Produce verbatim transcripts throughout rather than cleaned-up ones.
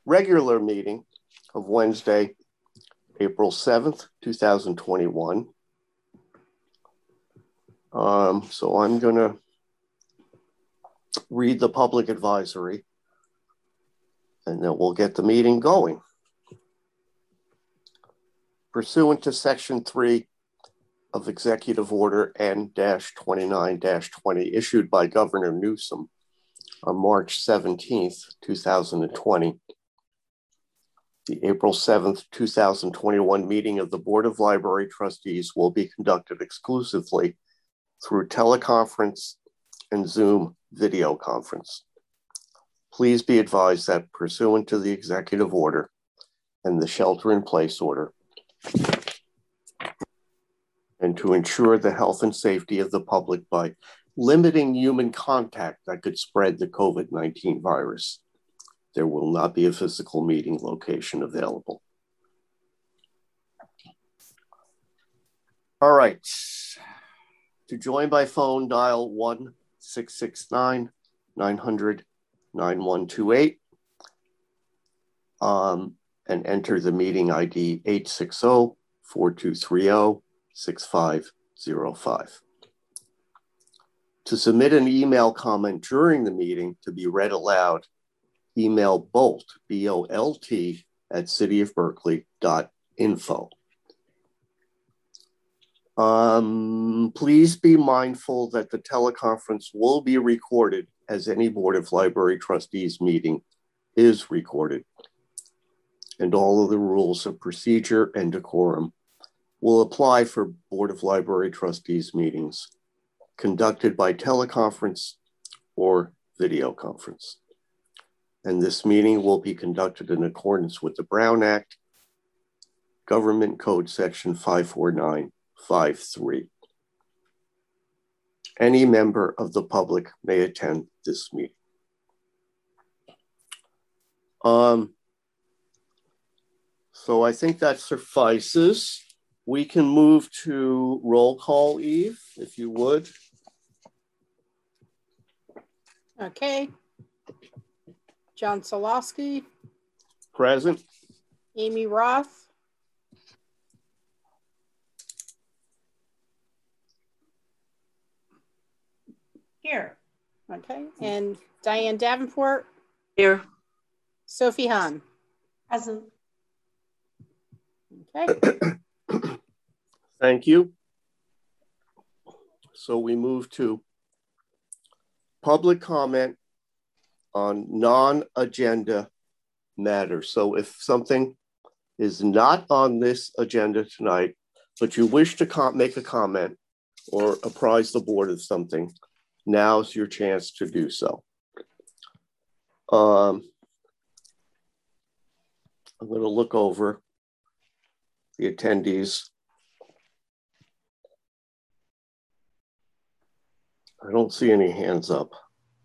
regular meeting of Wednesday, April seventh, two thousand twenty-one. Um, so I'm going to read the public advisory, and then we'll get the meeting going. Pursuant to Section three of Executive Order N twenty-nine twenty issued by Governor Newsom on March seventeenth, two thousand twenty, the April seventh, two thousand twenty-one meeting of the Board of Library Trustees will be conducted exclusively through teleconference and Zoom video conference. Please be advised that pursuant to the executive order and the shelter-in-place order, and to ensure the health and safety of the public by limiting human contact that could spread the COVID nineteen virus, there will not be a physical meeting location available. All right. To join by phone, dial one six six nine, nine hundred, nine one two eight um, and enter the meeting I D eight six zero, four two three zero, six five zero five. To submit an email comment during the meeting to be read aloud, email bolt, B O L T, at city of berkeley dot info. Um, please be mindful that the teleconference will be recorded, as any Board of Library Trustees meeting is recorded. And all of the rules of procedure and decorum will apply for Board of Library Trustees meetings conducted by teleconference or video conference. And this meeting will be conducted in accordance with the Brown Act, Government Code Section five four nine five three. Any member of the public may attend this meeting. Um, so I think that suffices. We can move to roll call, Eve, if you would. Okay. John Solosky. Present. Amy Roth. Here. Okay. And Diane Davenport. Here. Sophie Hahn. Present. Okay. Thank you. So we move to public comment on non-agenda matters. So if something is not on this agenda tonight, but you wish to com- make a comment or apprise the board of something, now's your chance to do so. Um, I'm going to look over the attendees. I don't see any hands up.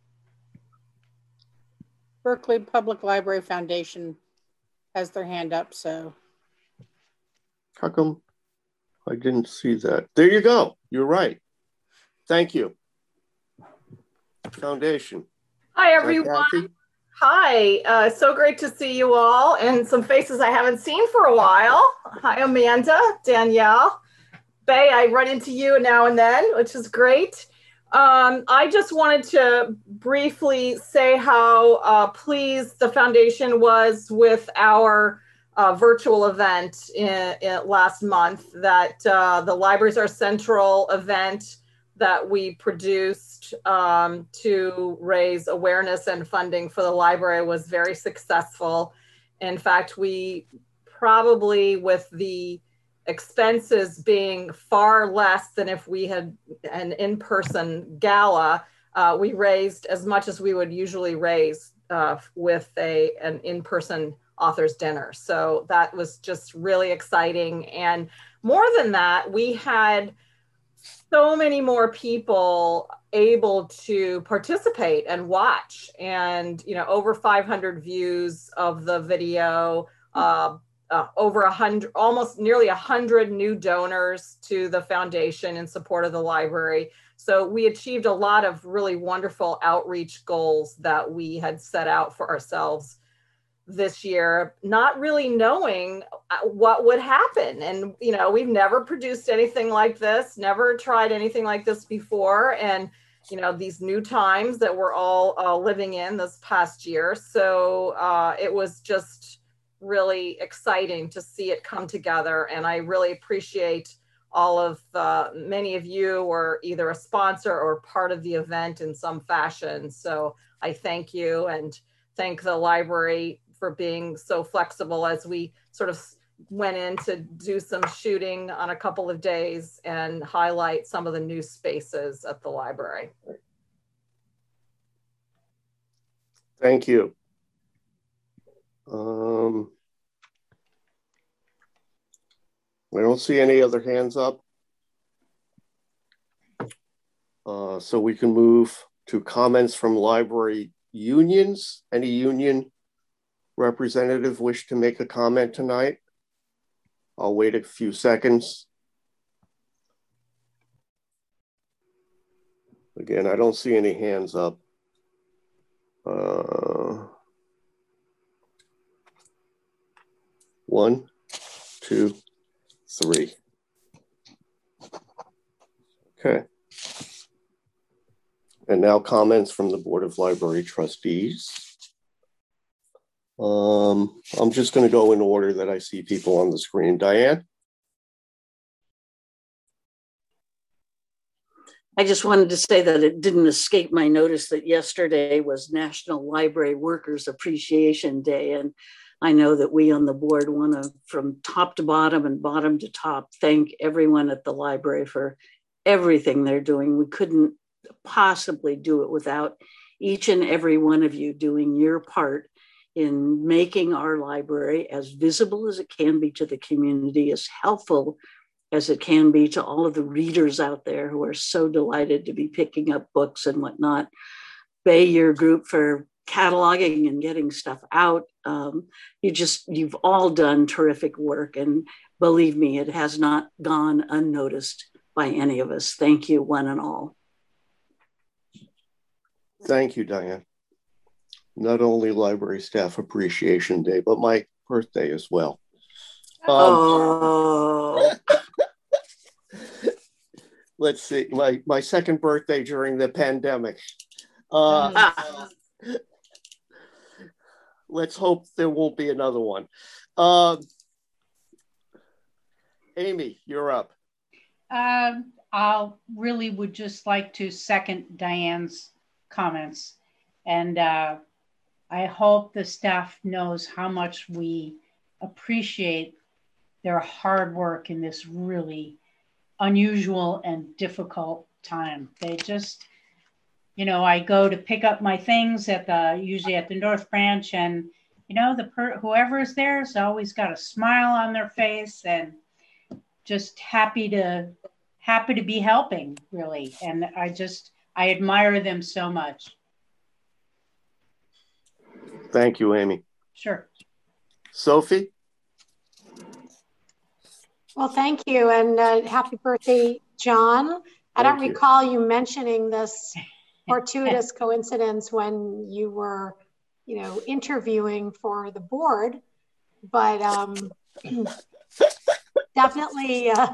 Berkeley Public Library Foundation has their hand up, so. How come I didn't see that? There you go. You're right. Thank you. Foundation. Hi, everyone. Hi. Uh, so great to see you all and some faces I haven't seen for a while. Hi, Amanda, Danielle, Bay. I run into you now and then, which is great. Um, I just wanted to briefly say how uh, pleased the foundation was with our uh, virtual event in, in last month, that uh, the Libraries Are Central event that we produced um, to raise awareness and funding for the library was very successful. In fact, we probably, with the expenses being far less than if we had an in-person gala, uh, we raised as much as we would usually raise uh, with a an in-person author's dinner. So that was just really exciting. And more than that, we had so many more people able to participate and watch, and you know, over five hundred views of the video, uh, uh, over a hundred, almost nearly a hundred new donors to the foundation in support of the library. So we achieved a lot of really wonderful outreach goals that we had set out for ourselves this year, not really knowing what would happen. And, you know, we've never produced anything like this, never tried anything like this before. And, you know, these new times that we're all uh, living in this past year. So uh, it was just really exciting to see it come together. And I really appreciate all of uh, many of you were either a sponsor or part of the event in some fashion. So I thank you and thank the library for being so flexible as we sort of went in to do some shooting on a couple of days and highlight some of the new spaces at the library. Thank you. Um, I don't see any other hands up. Uh, so we can move to comments from library unions. Any union representative wish to make a comment tonight? I'll wait a few seconds. Again, I don't see any hands up. Uh, one, two, three. Okay. And now comments from the Board of Library Trustees. Um, I'm just going to go in order that I see people on the screen. Diane? I just wanted to say that it didn't escape my notice that yesterday was National Library Workers Appreciation Day. And I know that we on the board want to, from top to bottom and bottom to top, thank everyone at the library for everything they're doing. We couldn't possibly do it without each and every one of you doing your part in making our library as visible as it can be to the community, as helpful as it can be to all of the readers out there who are so delighted to be picking up books and whatnot. Bay, your group for cataloging and getting stuff out. Um, you just, you've all done terrific work. And believe me, it has not gone unnoticed by any of us. Thank you, one and all. Thank you, Diane. Not only Library Staff Appreciation Day, but my birthday as well. Um, oh. Let's see, my, my second birthday during the pandemic. Uh, Ah. Let's hope there won't be another one. Um, Amy, you're up. Um, I'll really would just like to second Diane's comments. And uh, I hope the staff knows how much we appreciate their hard work in this really unusual and difficult time. They just, you know, I go to pick up my things at the, usually at the North Branch, and, you know, the per, whoever is there has always got a smile on their face and just happy to, happy to be helping, really. And I just, I admire them so much. Thank you, Amy. Sure. Sophie? Well, thank you, and uh, happy birthday, John. I Thank don't you. recall you mentioning this fortuitous coincidence when you were, you know, interviewing for the board, but um, definitely, uh,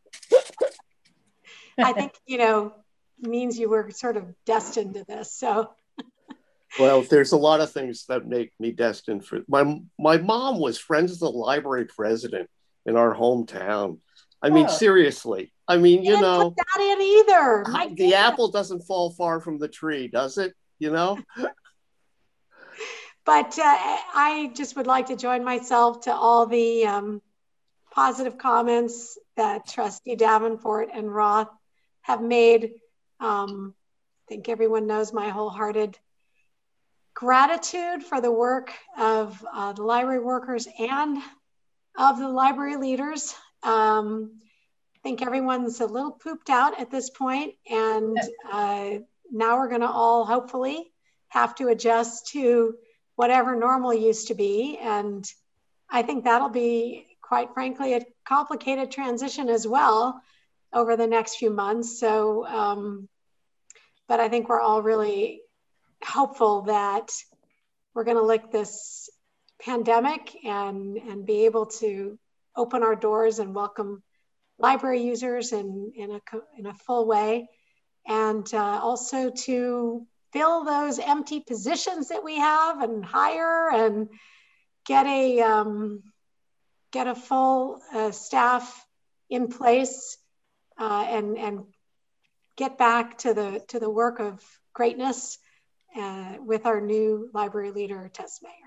I think, you know, means you were sort of destined to this. So. Well, there's a lot of things that make me destined for my my mom was friends with the library president in our hometown. I mean, Oh. seriously. I mean, you, you didn't know, put that in either. My the goodness. apple doesn't fall far from the tree, does it? You know? But uh, I just would like to join myself to all the um, positive comments that Trustee Davenport and Roth have made. Um, I think everyone knows my wholehearted gratitude for the work of uh, the library workers and of the library leaders. Um, I think everyone's a little pooped out at this point, and uh, now we're going to all hopefully have to adjust to whatever normal used to be. And I think that'll be, quite frankly, a complicated transition as well over the next few months. So, um, but I think we're all really hopeful that we're going to lick this pandemic and, and be able to open our doors and welcome library users in, in, a, in a full way. And uh, also to fill those empty positions that we have and hire and get a, um, get a full uh, staff in place uh, and, and get back to the, to the work of greatness uh, with our new library leader, Tess Mayer.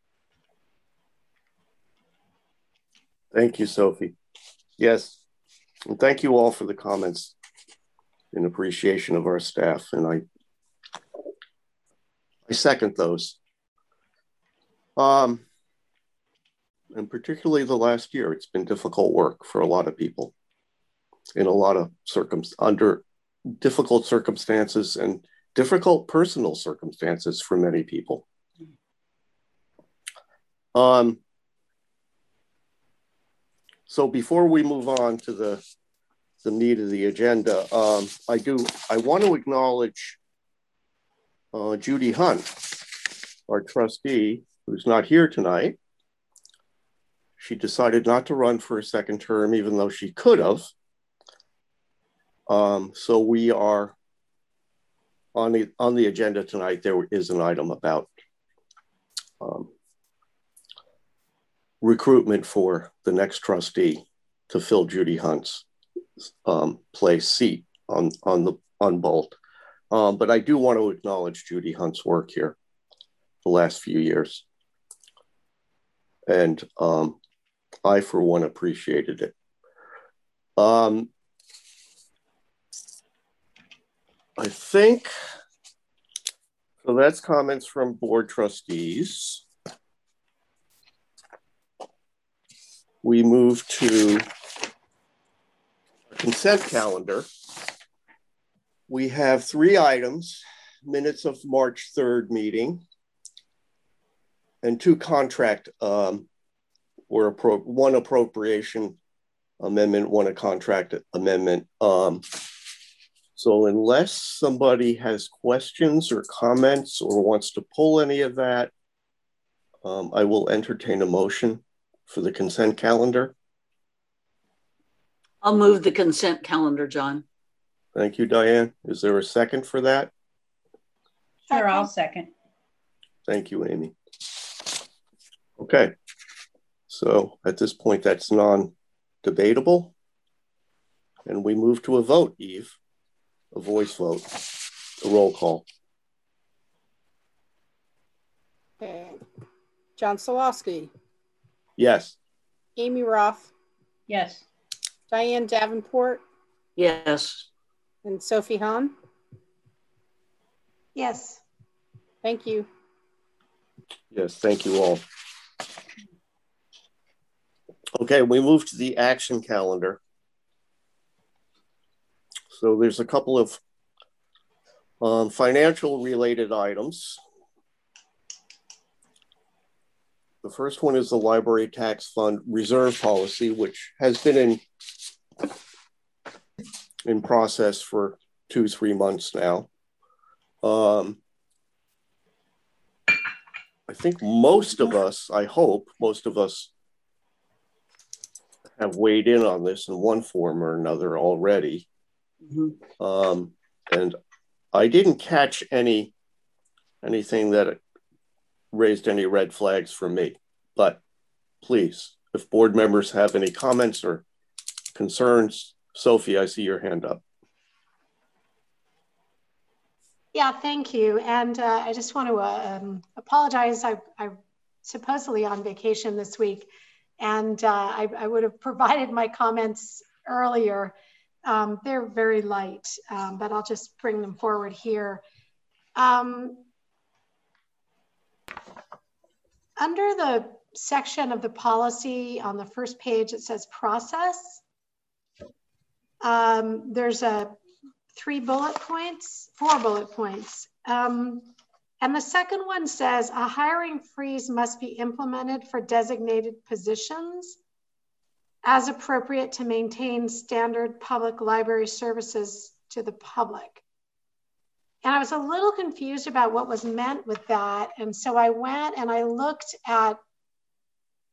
Thank you, Sophie. Yes, and thank you all for the comments in appreciation of our staff. And I, I second those. Um, and particularly the last year, it's been difficult work for a lot of people in a lot of circum under difficult circumstances and difficult personal circumstances for many people. Um, so before we move on to the, the meat of the agenda, um, I do, I want to acknowledge uh, Judy Hunt, our trustee, who's not here tonight. She decided not to run for a second term, even though she could have. Um, so we are on the, on the agenda tonight, there is an item about um, recruitment for the next trustee to fill Judy Hunt's um, place seat on, on the on Bolt. Um, but I do want to acknowledge Judy Hunt's work here the last few years. And um, I, for one, appreciated it. Um, I think, so that's comments from board trustees. We move to consent calendar. We have three items: minutes of March third meeting and two contract um, or appro one appropriation amendment, one a contract amendment. Um, so unless somebody has questions or comments or wants to pull any of that, um, I will entertain a motion for the consent calendar. I'll move the consent calendar, John. Thank you, Diane. Is there a second for that? Sure, I'll second. Thank you, Amy. Okay, so at this point, that's non-debatable. And we move to a vote, Eve, a voice vote, a roll call. Okay. John Sawalski. Yes. Amy Roth. Yes. Diane Davenport. Yes. And Sophie Hahn. Yes. Thank you. Yes, thank you all. Okay, we move to the action calendar. So there's a couple of um, financial related items. The first one is the library tax fund reserve policy, which has been in, in process for two, three months now. Um, I think most of us, I hope most of us have weighed in on this in one form or another already. Mm-hmm. Um, and I didn't catch any anything that raised any red flags for me, but please, if board members have any comments or concerns, Sophie, I see your hand up. Yeah, thank you. And uh, I just want to uh, um, apologize. I, I'm supposedly on vacation this week, and uh, I, I would have provided my comments earlier. Um, they're very light, um, but I'll just bring them forward here. Um, under the section of the policy on the first page, it says process. Um, there's a three bullet points, four bullet points. Um, and the second one says a hiring freeze must be implemented for designated positions as appropriate to maintain standard public library services to the public. And I was a little confused about what was meant with that. And so I went and I looked at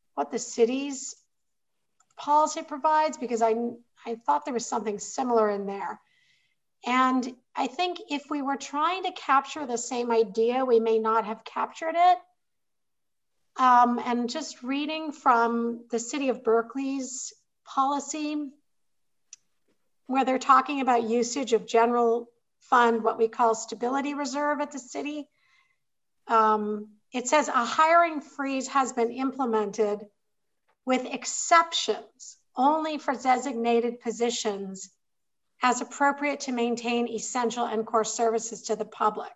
what the city's policy provides, because I, I thought there was something similar in there. And I think if we were trying to capture the same idea, we may not have captured it. Um, and just reading from the City of Berkeley's policy, where they're talking about usage of general fund, what we call stability reserve at the city. Um, it says a hiring freeze has been implemented with exceptions only for designated positions as appropriate to maintain essential and core services to the public.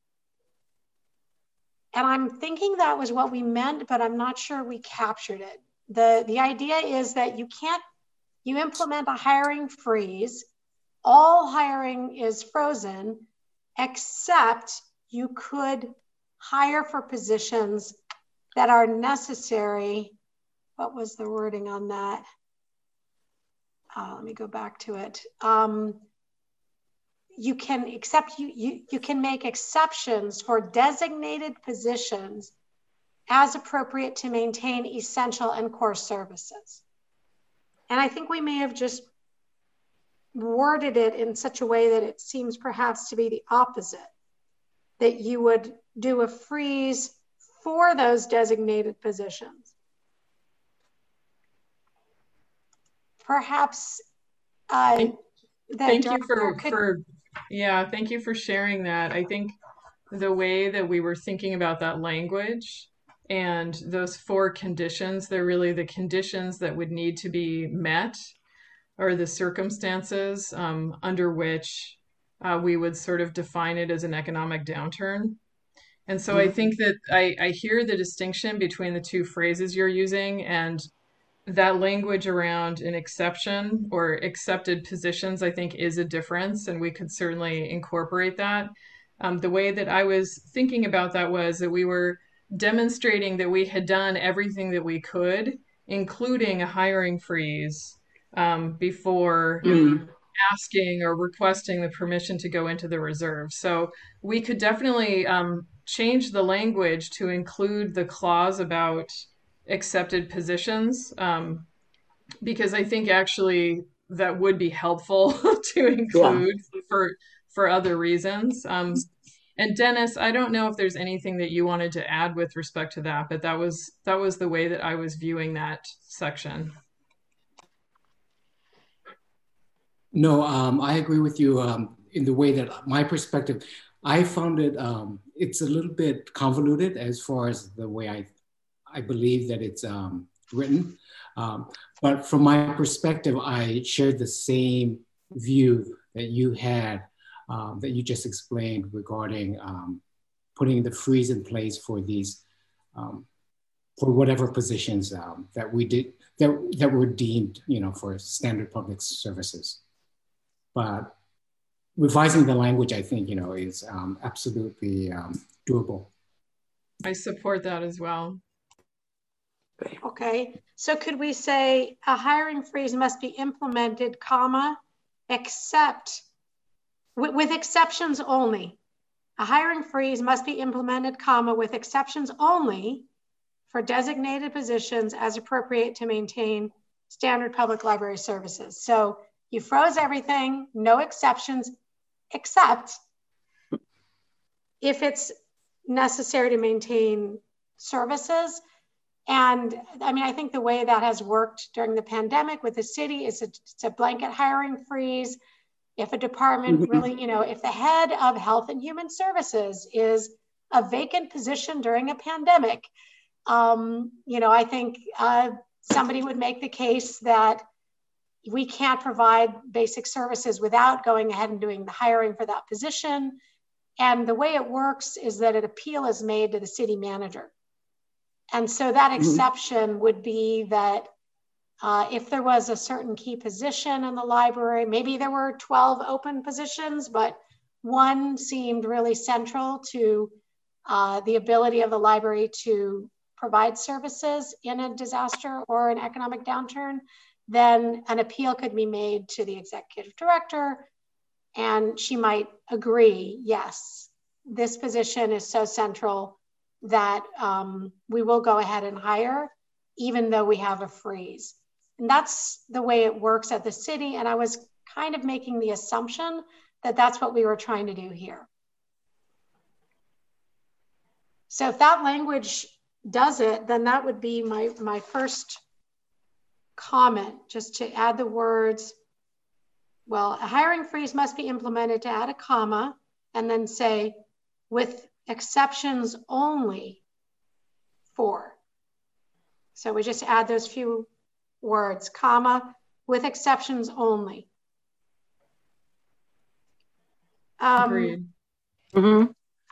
And I'm thinking that was what we meant, but I'm not sure we captured it. The, the idea is that you can't, you implement a hiring freeze, all hiring is frozen, except you could hire for positions that are necessary. What was the wording on that? Uh, let me go back to it. Um, you can accept, you, you, you can make exceptions for designated positions as appropriate to maintain essential and core services. And I think we may have just worded it in such a way that it seems perhaps to be the opposite, that you would do a freeze for those designated positions. Perhaps uh, thank, that thank you for, could... for, yeah, thank you for sharing that. I think the way that we were thinking about that language and those four conditions, they're really the conditions that would need to be met, or the circumstances um, under which uh, we would sort of define it as an economic downturn. And so I think that I, I hear the distinction between the two phrases you're using, and that language around an exception or accepted positions, I think, is a difference, and we could certainly incorporate that. Um, the way that I was thinking about that was that we were demonstrating that we had done everything that we could, including a hiring freeze, um, before mm. asking or requesting the permission to go into the reserve. So we could definitely um, change the language to include the clause about accepted positions, um, because I think actually that would be helpful to include yeah. for for other reasons. Um, and Dennis, I don't know if there's anything that you wanted to add with respect to that, but that was that was the way that I was viewing that section. No, um, I agree with you um, in the way that my perspective, I found it, um, it's a little bit convoluted as far as the way I, I believe that it's um, written. Um, but from my perspective, I shared the same view that you had, um, that you just explained regarding um, putting the freeze in place for these, um, for whatever positions um, that we did, that, that were deemed, you know, for standard public services. But revising the language, I think, you know, is um, absolutely um, doable. I support that as well. Okay, so could we say a hiring freeze must be implemented, comma, except, with, with exceptions only. A hiring freeze must be implemented, comma, with exceptions only for designated positions as appropriate to maintain standard public library services. So you froze everything, no exceptions, except if it's necessary to maintain services. And I mean, I think the way that has worked during the pandemic with the city is a, it's a blanket hiring freeze. If a department mm-hmm. really, you know, if the head of Health and Human Services is a vacant position during a pandemic, um, you know, I think uh, somebody would make the case that we can't provide basic services without going ahead and doing the hiring for that position. And the way it works is that an appeal is made to the city manager. And so that exception mm-hmm. would be that uh, if there was a certain key position in the library, maybe there were twelve open positions, but one seemed really central to uh, the ability of the library to provide services in a disaster or an economic downturn, then an appeal could be made to the executive director, and she might agree, yes, this position is so central that um, we will go ahead and hire. even though we have a freeze. And that's the way it works at the city. And I was kind of making the assumption that that's what we were trying to do here. So if that language does it, then that would be my, my first comment, just to add the words, well, a hiring freeze must be implemented, to add a comma, and then say, with exceptions only for. So we just add those few words, comma, with exceptions only. Um, Agreed. Mm-hmm.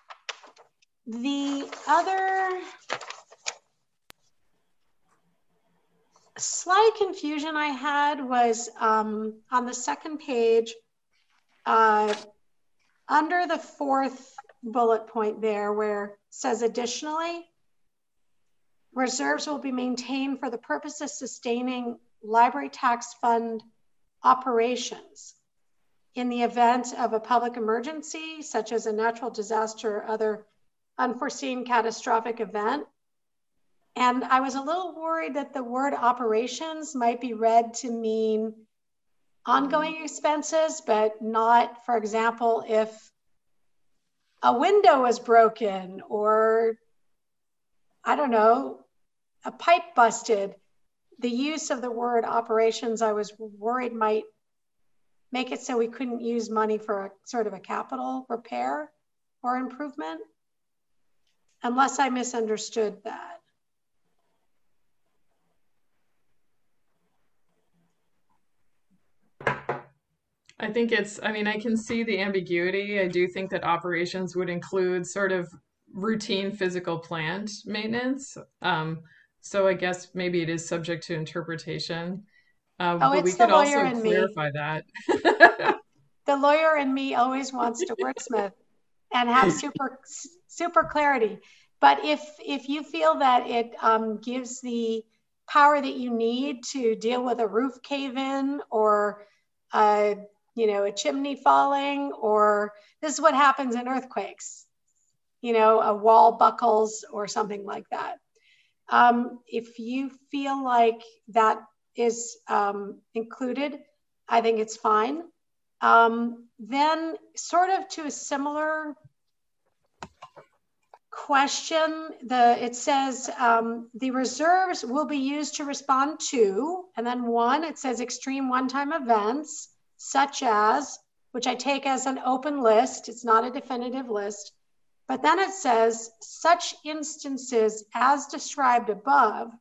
The other slight confusion I had was um, on the second page, uh, under the fourth bullet point there, where it says additionally, reserves will be maintained for the purpose of sustaining library tax fund operations in the event of a public emergency, such as a natural disaster or other unforeseen catastrophic event. And I was a little worried that the word operations might be read to mean ongoing expenses, but not, for example, if a window was broken or, I don't know, a pipe busted. The use of the word operations, I was worried might make it so we couldn't use money for a sort of a capital repair or improvement, unless I misunderstood that. I think it's, I mean, I can see the ambiguity. I do think that operations would include sort of routine physical plant maintenance. Um, so I guess maybe it is subject to interpretation. Uh, Oh, but we it's the could also lawyer in me. clarify that. The lawyer in me always wants to wordsmith and have super, super clarity. But if, if you feel that it um, gives the power that you need to deal with a roof cave-in or a, you know, a chimney falling, or this is what happens in earthquakes, you know, a wall buckles or something like that. Um, if you feel like that is um, included, I think it's fine. Um, then sort of to a similar question, the it says um, the reserves will be used to respond to, and then one, it says extreme one-time events, such as, which I take as an open list, it's not a definitive list, but then it says such instances as described above,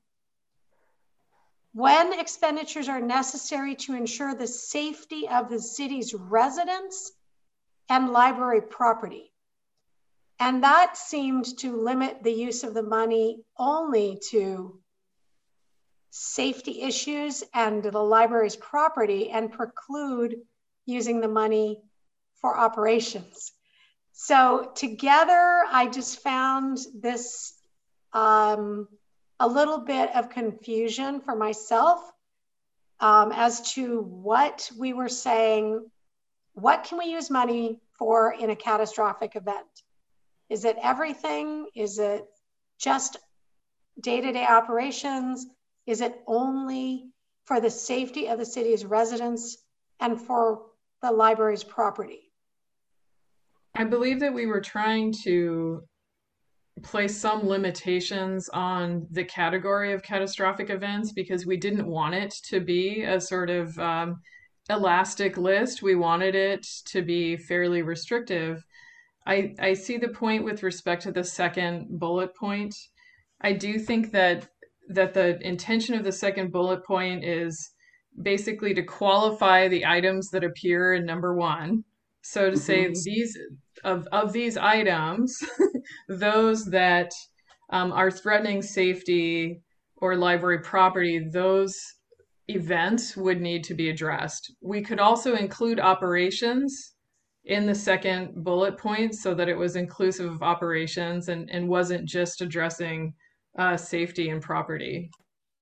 when expenditures are necessary to ensure the safety of the city's residents and library property. And that seemed to limit the use of the money only to safety issues and the library's property, and preclude using the money for operations. So together, I just found this um, a little bit of confusion for myself um, as to what we were saying. What can we use money for in a catastrophic event? Is it everything? Is it just day-to-day operations? Is it only for the safety of the city's residents and for the library's property? I believe that we were trying to place some limitations on the category of catastrophic events because we didn't want it to be a sort of um, elastic list. We wanted it to be fairly restrictive. I, I see the point with respect to the second bullet point. I do think that that the intention of the second bullet point is basically to qualify the items that appear in number one. So to say these of, of these items, those that um, are threatening safety or library property, those events would need to be addressed. We could also include operations in the second bullet point so that it was inclusive of operations and, and wasn't just addressing uh, safety and property.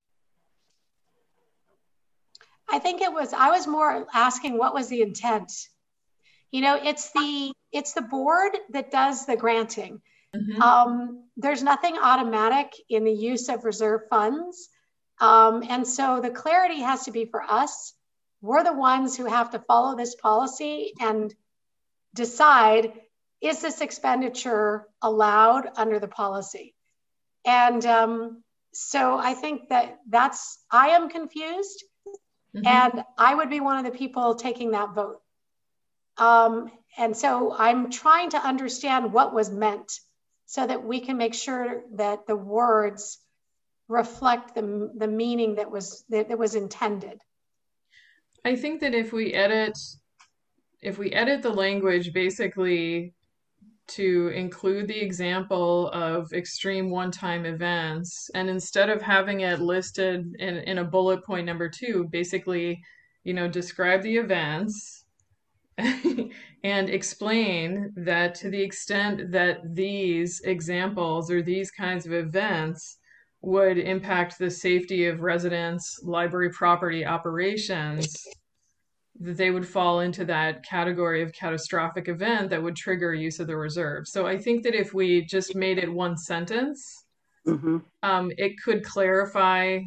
I think it was, I was more asking what was the intent? You know, it's the, it's the board that does the granting. Mm-hmm. Um, there's nothing automatic in the use of reserve funds. Um, and so the clarity has to be for us. We're the ones who have to follow this policy and decide, is this expenditure allowed under the policy? And um, so I think that that's, I am confused, mm-hmm. and I would be one of the people taking that vote. Um, and so I'm trying to understand what was meant so that we can make sure that the words reflect the, the meaning that was, that, that was intended. I think that if we edit, if we edit the language basically to include the example of extreme one-time events, and instead of having it listed in, in a bullet point number two, basically, you know, describe the events and explain that to the extent that these examples or these kinds of events would impact the safety of residents, library property operations, that they would fall into that category of catastrophic event that would trigger use of the reserve. So I think that if we just made it one sentence, mm-hmm. um, it could clarify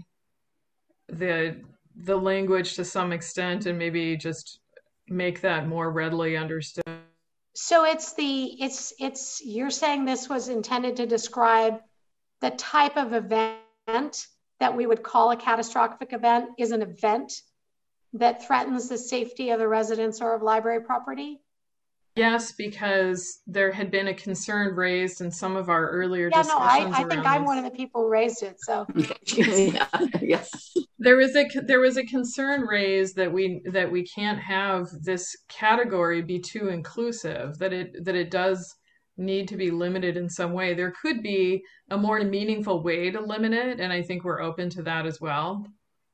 the the language to some extent and maybe just make that more readily understood. So it's the, it's, it's, you're saying this was intended to describe the type of event that we would call a catastrophic event is an event that threatens the safety of the residents or of library property? Yes, because there had been a concern raised in some of our earlier yeah, discussions. No, I, I think I'm this. one of the people who raised it. So yeah, yes. There was a there was a concern raised that we that we can't have this category be too inclusive, that it that it does need to be limited in some way. There could be a more meaningful way to limit it, and I think we're open to that as well.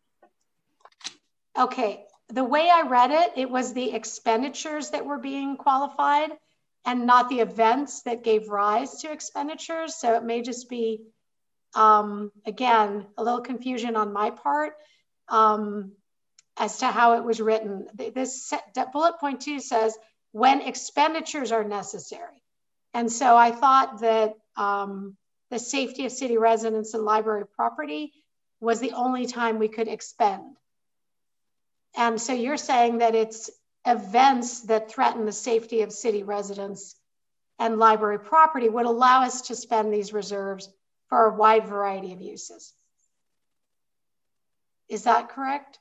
Okay, the way I read it, it was the expenditures that were being qualified and not the events that gave rise to expenditures. So it may just be, um, again, a little confusion on my part um, as to how it was written. This bullet point two says, when expenditures are necessary. And so I thought that um, the safety of city residents and library property was the only time we could expend. And so you're saying that it's events that threaten the safety of city residents and library property would allow us to spend these reserves for a wide variety of uses. Is that correct?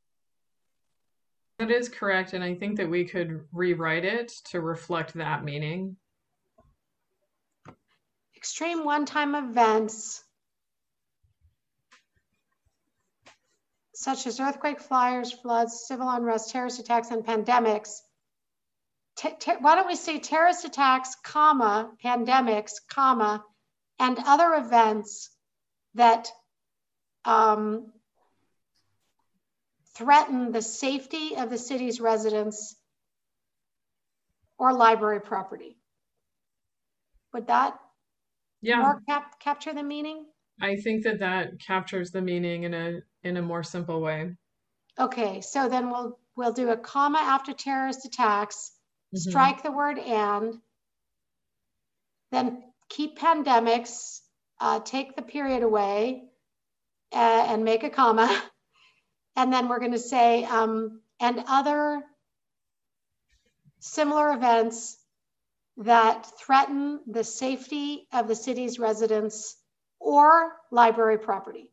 That is correct. And I think that we could rewrite it to reflect that meaning. Extreme one-time events such as earthquake, fires, floods, civil unrest, terrorist attacks, and pandemics. Te why don't we say terrorist attacks, comma, pandemics, comma, and other events that um, threaten the safety of the city's residents or library property. Would that yeah. more cap capture the meaning? I think that that captures the meaning in a in a more simple way. Okay, so then we'll we'll do a comma after terrorist attacks, mm-hmm. strike the word and, then keep pandemics, uh, take the period away, uh, and make a comma, and then we're going to say um, and other similar events that threaten the safety of the city's residents or library property.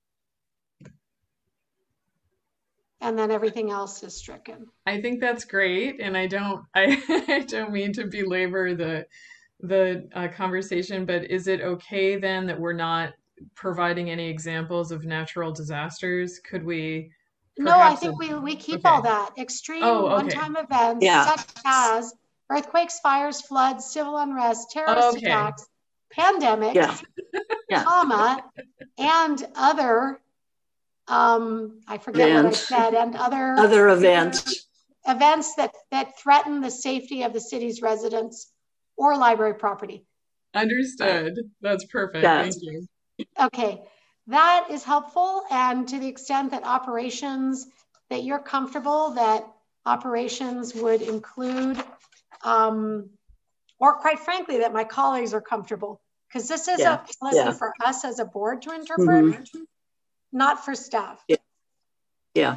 And then everything else is stricken. I think that's great, and I don't, I, I don't mean to belabor the, the uh, conversation, but is it okay then that we're not providing any examples of natural disasters? Could we? No, I think we we keep okay. all that. Extreme oh, okay. one-time events yeah. such as earthquakes, fires, floods, civil unrest, terrorist okay. attacks, pandemics, yeah. Yeah. comma, and other. Um, I forget events. what I said, and other other events, events that that threaten the safety of the city's residents or library property. Understood. That's perfect. Yeah. Thank you. Okay, that is helpful, and to the extent that operations that you're comfortable that operations would include, um, or quite frankly, that my colleagues are comfortable, because this is yeah. a policy yeah. for us as a board to interpret. Mm-hmm. not for staff. Yeah. Yeah.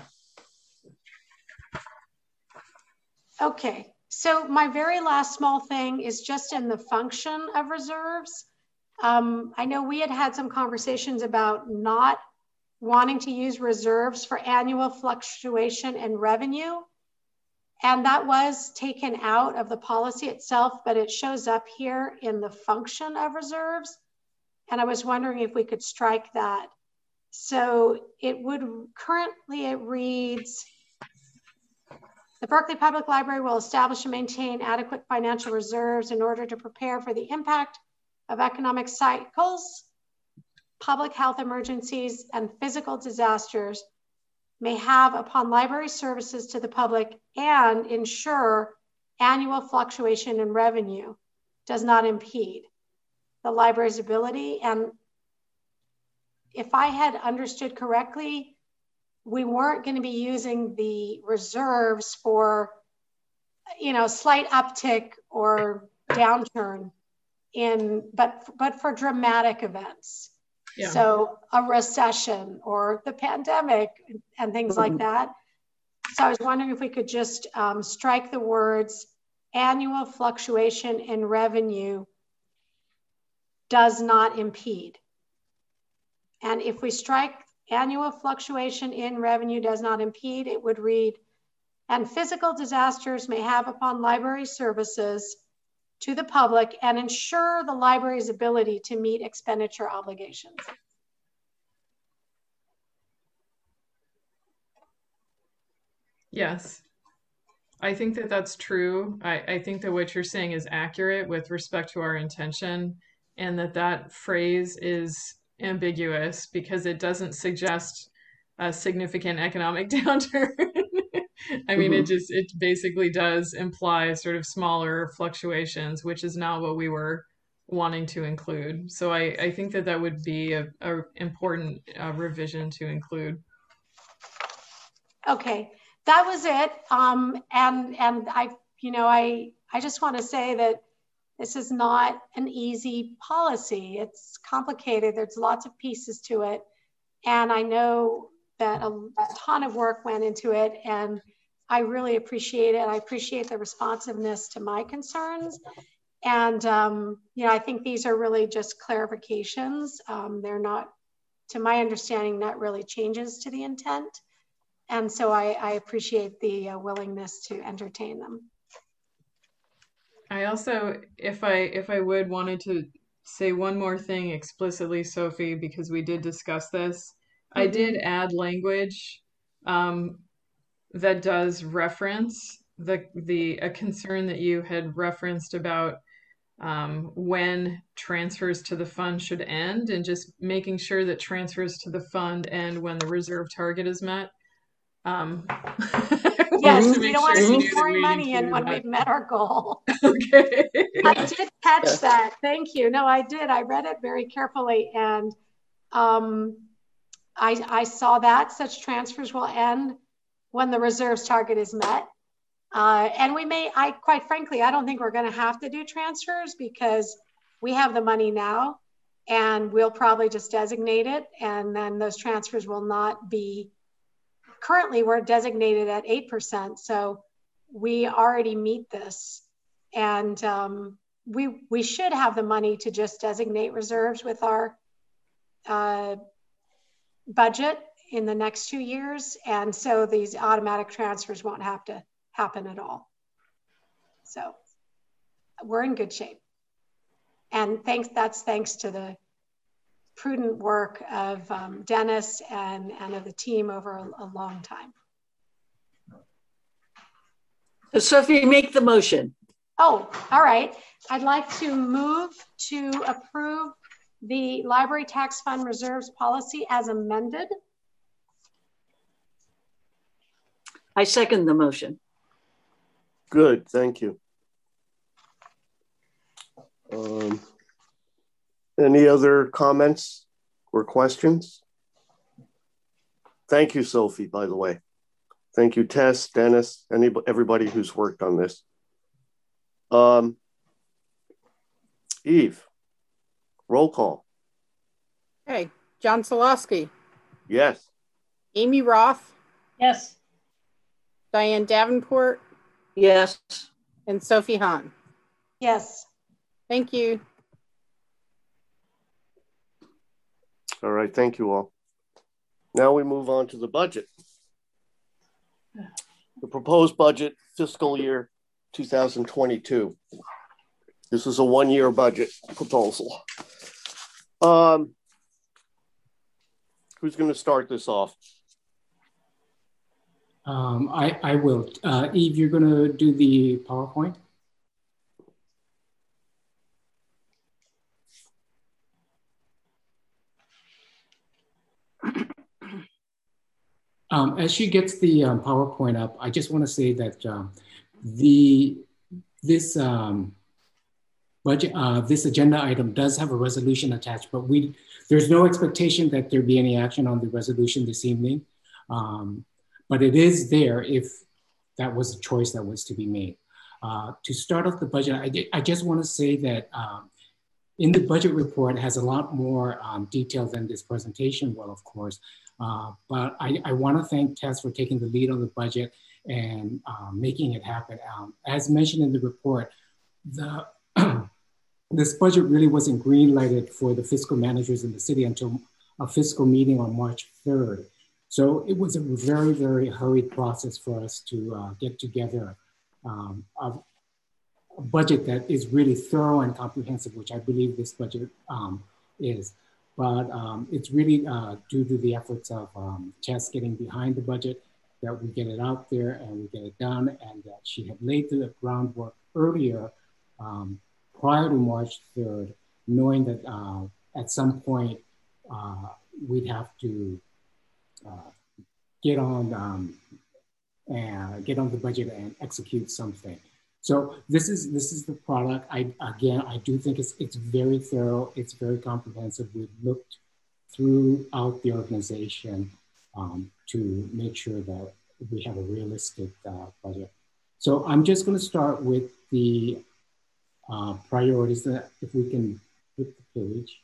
Okay, so my very last small thing is just in the function of reserves. Um, I know we had had some conversations about not wanting to use reserves for annual fluctuation in revenue. And that was taken out of the policy itself, but it shows up here in the function of reserves. And I was wondering if we could strike that. So it would, currently it reads, the Berkeley Public Library will establish and maintain adequate financial reserves in order to prepare for the impact of economic cycles, public health emergencies, and physical disasters may have upon library services to the public, and ensure annual fluctuation in revenue does not impede the library's ability. And if I had understood correctly, we weren't going to be using the reserves for, you know, slight uptick or downturn in, but, but for dramatic events. Yeah. So a recession or the pandemic and things mm-hmm. like that. So I was wondering if we could just um, strike the words annual fluctuation in revenue does not impede. And if we strike annual fluctuation in revenue does not impede, it would read, and physical disasters may have upon library services to the public and ensure the library's ability to meet expenditure obligations. Yes, I think that that's true. I, I think that what you're saying is accurate with respect to our intention, and that that phrase is ambiguous because it doesn't suggest a significant economic downturn. I mean, mm-hmm. it just, it basically does imply sort of smaller fluctuations, which is not what we were wanting to include. So I, I think that that would be a, a important uh, revision to include. Okay, that was it. Um, and and I, you know, I, I just want to say that this is not an easy policy. It's complicated. There's lots of pieces to it. And I know that a, a ton of work went into it, and I really appreciate it. I appreciate the responsiveness to my concerns. And, um, you know, I think these are really just clarifications. Um, they're not, to my understanding, not really changes to the intent. And so I, I appreciate the uh, willingness to entertain them. I also, if I if I would, wanted to say one more thing explicitly, Sophie, because we did discuss this. Mm-hmm. I did add language um, that does reference the the a concern that you had referenced about um, when transfers to the fund should end, and just making sure that transfers to the fund end when the reserve target is met. Um, yes, we don't want to be pouring money in when we've met our goal. Okay. I did catch yeah. that. Thank you. No, I did. I read it very carefully, and um, I, I saw that such transfers will end when the reserves target is met. Uh, and we may, I quite frankly, I don't think we're going to have to do transfers because we have the money now, and we'll probably just designate it, and then those transfers will not be. Currently, we're designated at eight percent, so we already meet this. And um, we, we should have the money to just designate reserves with our uh, budget in the next two years. And so these automatic transfers won't have to happen at all. So we're in good shape. And thanks, that's thanks to the prudent work of um, Dennis and, and of the team over a, a long time. So Sophie, make the motion. Oh, all right. I'd like to move to approve the library tax fund reserves policy as amended. I second the motion. Good, thank you. Um, Any other comments or questions? Thank you, Sophie, by the way. Thank you, Tess, Dennis, anybody, everybody who's worked on this. Um, Eve, roll call. Okay, John Solosky. Yes. Amy Roth, Yes. Diane Davenport, Yes. and Sophie Hahn. Yes. Thank you. All right, thank you all. Now we move on to the budget. The proposed budget fiscal year two thousand twenty-two. This is a one-year budget proposal. Um, who's going to start this off? Um, I, I will. Uh, Eve, you're going to do the PowerPoint? Um, as she gets the um, PowerPoint up, I just want to say that um, the this um, budget, uh, this agenda item does have a resolution attached, but we there's no expectation that there be any action on the resolution this evening. Um, but it is there if that was a choice that was to be made. Uh, to start off the budget, I, I just want to say that um, in the budget report, it has a lot more um, detail than this presentation will, of course. Uh, but I, I want to thank Tess for taking the lead on the budget and uh, making it happen. Um, as mentioned in the report, the this budget really wasn't green lighted for the fiscal managers in the city until a fiscal meeting on March third. So it was a very, very hurried process for us to uh, get together um, a, a budget that is really thorough and comprehensive, which I believe this budget um, is. But um, it's really uh, due to the efforts of um, Tess getting behind the budget that we get it out there and we get it done, and that she had laid the groundwork earlier um, prior to March third, knowing that uh, at some point uh, we'd have to uh, get on um, and get on the budget and execute something. So this is this is the product. I again, I do think it's it's very thorough. It's very comprehensive. We've looked throughout the organization um, to make sure that we have a realistic uh, budget. So I'm just going to start with the uh, priorities. That if we can flip the page.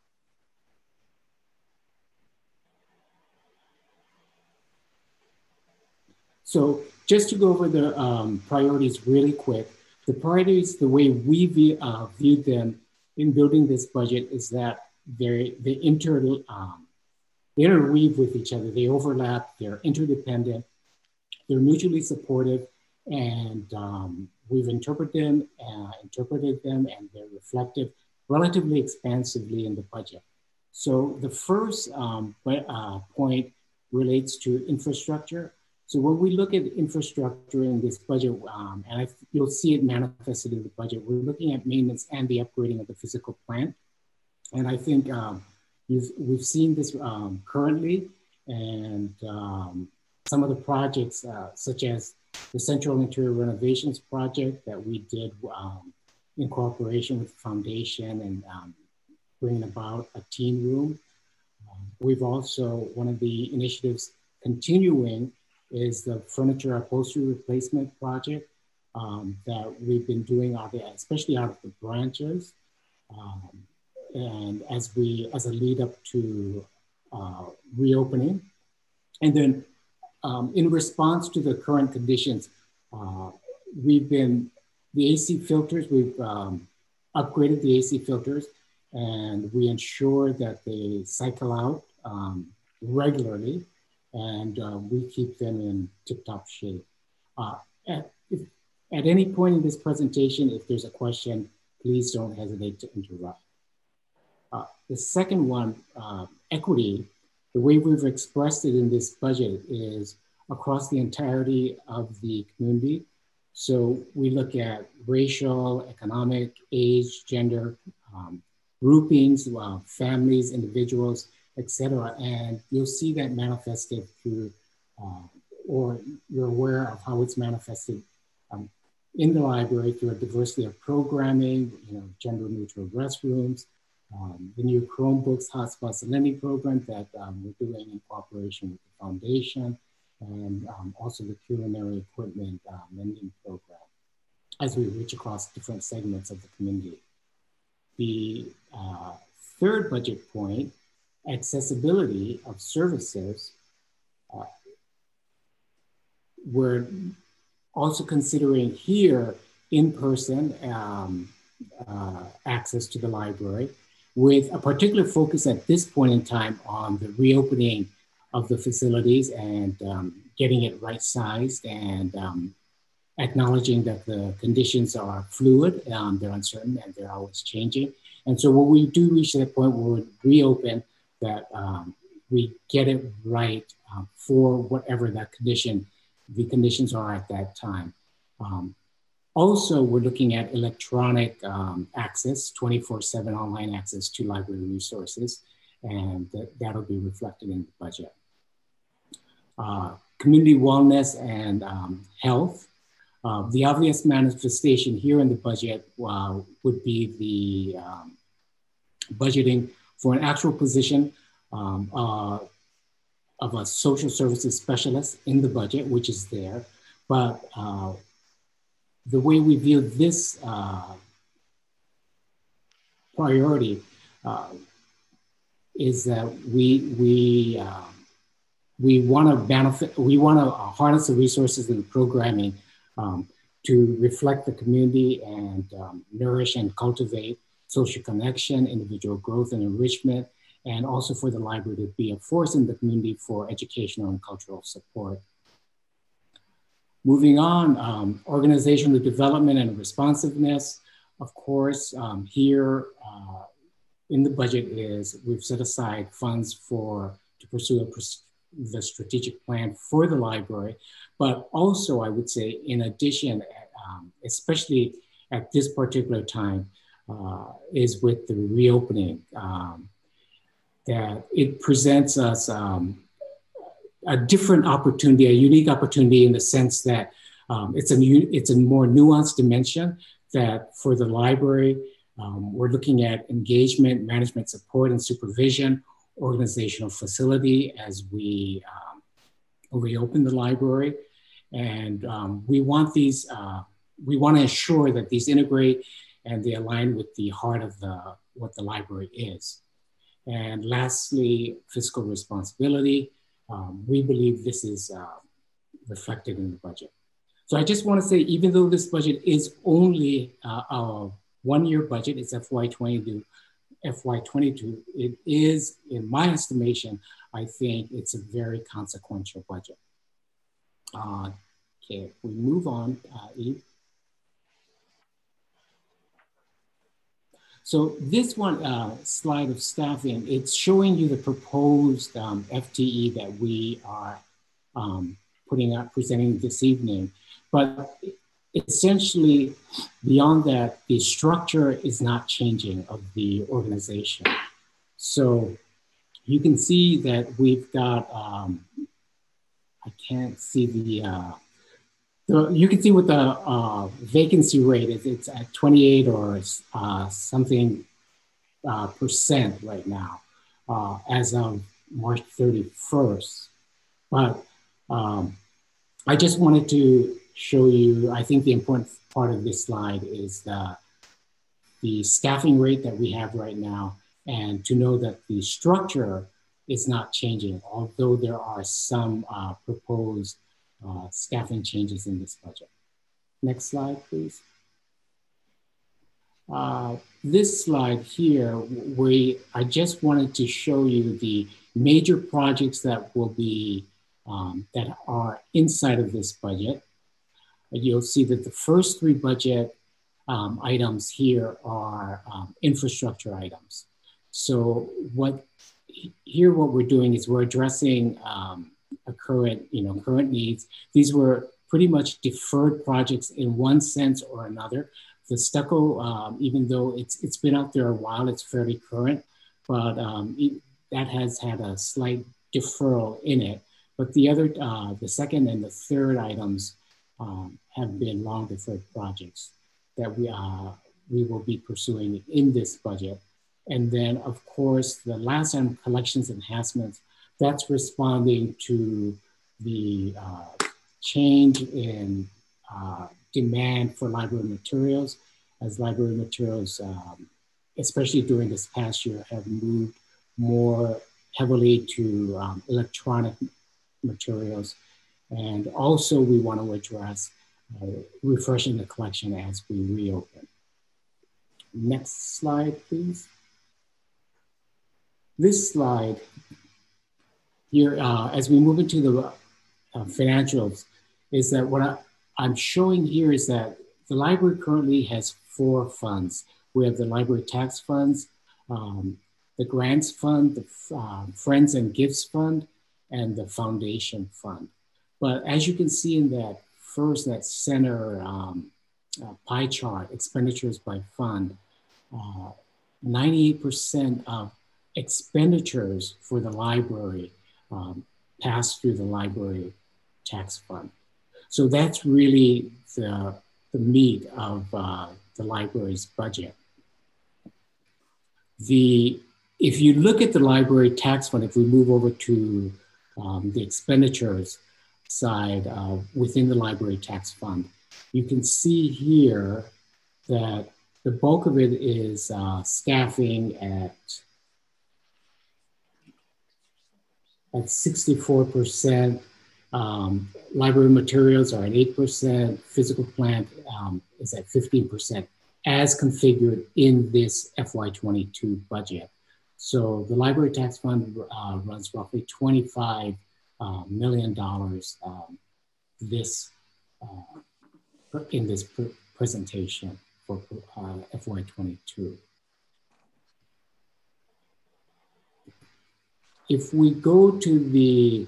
So just to go over the um, priorities really quick, the priorities, the way we view, uh, viewed them in building this budget is that they they inter um, they interweave with each other. They overlap. They're interdependent. They're mutually supportive, and um, we've interpreted them, uh, interpreted them, and they're reflective relatively expansively in the budget. So the first um, uh, point relates to infrastructure. So when we look at infrastructure in this budget, um, and I, you'll see it manifested in the budget, we're looking at maintenance and the upgrading of the physical plant. And I think um, you've, we've seen this um, currently, and um, some of the projects, uh, such as the Central Interior Renovations project that we did um, in cooperation with the foundation and um, bringing about a teen room. Um, we've also, one of the initiatives continuing is the furniture upholstery replacement project um, that we've been doing, out there, especially out of the branches. Um, and as we, as a lead up to uh, reopening. And then um, in response to the current conditions, uh, we've been, the A C filters, we've um, upgraded the A C filters, and we ensure that they cycle out um, regularly, and uh, we keep them in tip-top shape. Uh, at, if, at any point in this presentation, if there's a question, please don't hesitate to interrupt. Uh, the second one, uh, equity, the way we've expressed it in this budget is across the entirety of the community. So we look at racial, economic, age, gender, um, groupings, uh, families, individuals, et cetera. And you'll see that manifested through, uh, or you're aware of how it's manifested um, in the library through a diversity of programming, you know, gender neutral restrooms, um, the new Chromebooks hotspots and lending program that um, we're doing in cooperation with the foundation, and um, also the culinary equipment uh, lending program as we reach across different segments of the community. The uh, third budget point accessibility of services, uh, we're also considering here in-person um, uh, access to the library, with a particular focus at this point in time on the reopening of the facilities and um, getting it right-sized and um, acknowledging that the conditions are fluid, um, they're uncertain, and they're always changing. And so when we do reach that point where we reopen, that um, we get it right um, for whatever that condition, the conditions are at that time. Um, also, we're looking at electronic um, access, twenty-four seven online access to library resources, and that, that'll be reflected in the budget. Uh, community wellness and um, health. Uh, the obvious manifestation here in the budget uh, would be the um, budgeting for an actual position um, uh, of a social services specialist in the budget, which is there. But uh, the way we view this uh, priority uh, is that we, we, uh, we want to benefit, we want to harness the resources and the programming Um, to reflect the community and um, nourish and cultivate social connection, individual growth and enrichment, and also for the library to be a force in the community for educational and cultural support. Moving on, um, organizational development and responsiveness. Of course, um, here uh, in the budget is we've set aside funds for to pursue a the strategic plan for the library, but also I would say in addition, um, especially at this particular time, uh, is with the reopening, um, that it presents us um, a different opportunity, a unique opportunity in the sense that um, it's, a new, it's a more nuanced dimension that for the library, um, we're looking at engagement, management support and supervision, organizational facility as we um, reopen the library. And um, we want these, uh, we want to ensure that these integrate and they align with the heart of the, what the library is. And lastly, fiscal responsibility. Um, we believe this is uh, reflected in the budget. So I just want to say, even though this budget is only uh, a one-year budget, it's F Y twenty-two, F Y twenty-two, it is, in my estimation, I think it's a very consequential budget. Uh, okay, if we move on, uh, Eve. So this one uh, slide of staffing, it's showing you the proposed um, F T E that we are um, putting out, presenting this evening. But essentially, beyond that, the structure is not changing of the organization. So you can see that we've got, um, I can't see the, uh, the, you can see what the uh, vacancy rate is. It's at twenty-eight or uh, something uh, percent right now uh, as of March thirty-first. But um, I just wanted to show you, I think the important part of this slide is the, the staffing rate that we have right now, and to know that the structure is not changing, although there are some uh, proposed uh, staffing changes in this budget. Next slide, please. Uh, this slide here, we, I just wanted to show you the major projects that will be, um, that are inside of this budget. You'll see that the first three budget um, items here are um, infrastructure items. So what here, what we're doing is we're addressing um, a current, you know, current needs. These were pretty much deferred projects in one sense or another. The stucco, um, even though it's it's been out there a while, it's fairly current, but um, it, that has had a slight deferral in it. But the other, uh, the second and the third items Um, have been long deferred projects that we, uh, we will be pursuing in this budget. And then of course, the last item, collections enhancements, that's responding to the uh, change in uh, demand for library materials, as library materials, um, especially during this past year, have moved more heavily to um, electronic materials. And also we want to address uh, refreshing the collection as we reopen. Next slide, please. This slide here, uh, as we move into the uh, financials, is that what I, I'm showing here is that the library currently has four funds. We have the library tax funds, um, the grants fund, the uh, Friends and Gifts Fund, and the foundation fund. But as you can see in that first, that center um, uh, pie chart, expenditures by fund, ninety-eight percent uh, of expenditures for the library um, pass through the library tax fund. So that's really the, the meat of uh, the library's budget. The, if you look at the library tax fund, if we move over to um, the expenditures side uh, within the library tax fund, you can see here that the bulk of it is uh, staffing at, at sixty-four percent. Um, library materials are at eight percent. Physical plant um, is at fifteen percent as configured in this F Y twenty-two budget. So the library tax fund uh, runs roughly twenty-five uh, million dollars um, this, uh, in this pr presentation for uh, F Y twenty-two. If we go to the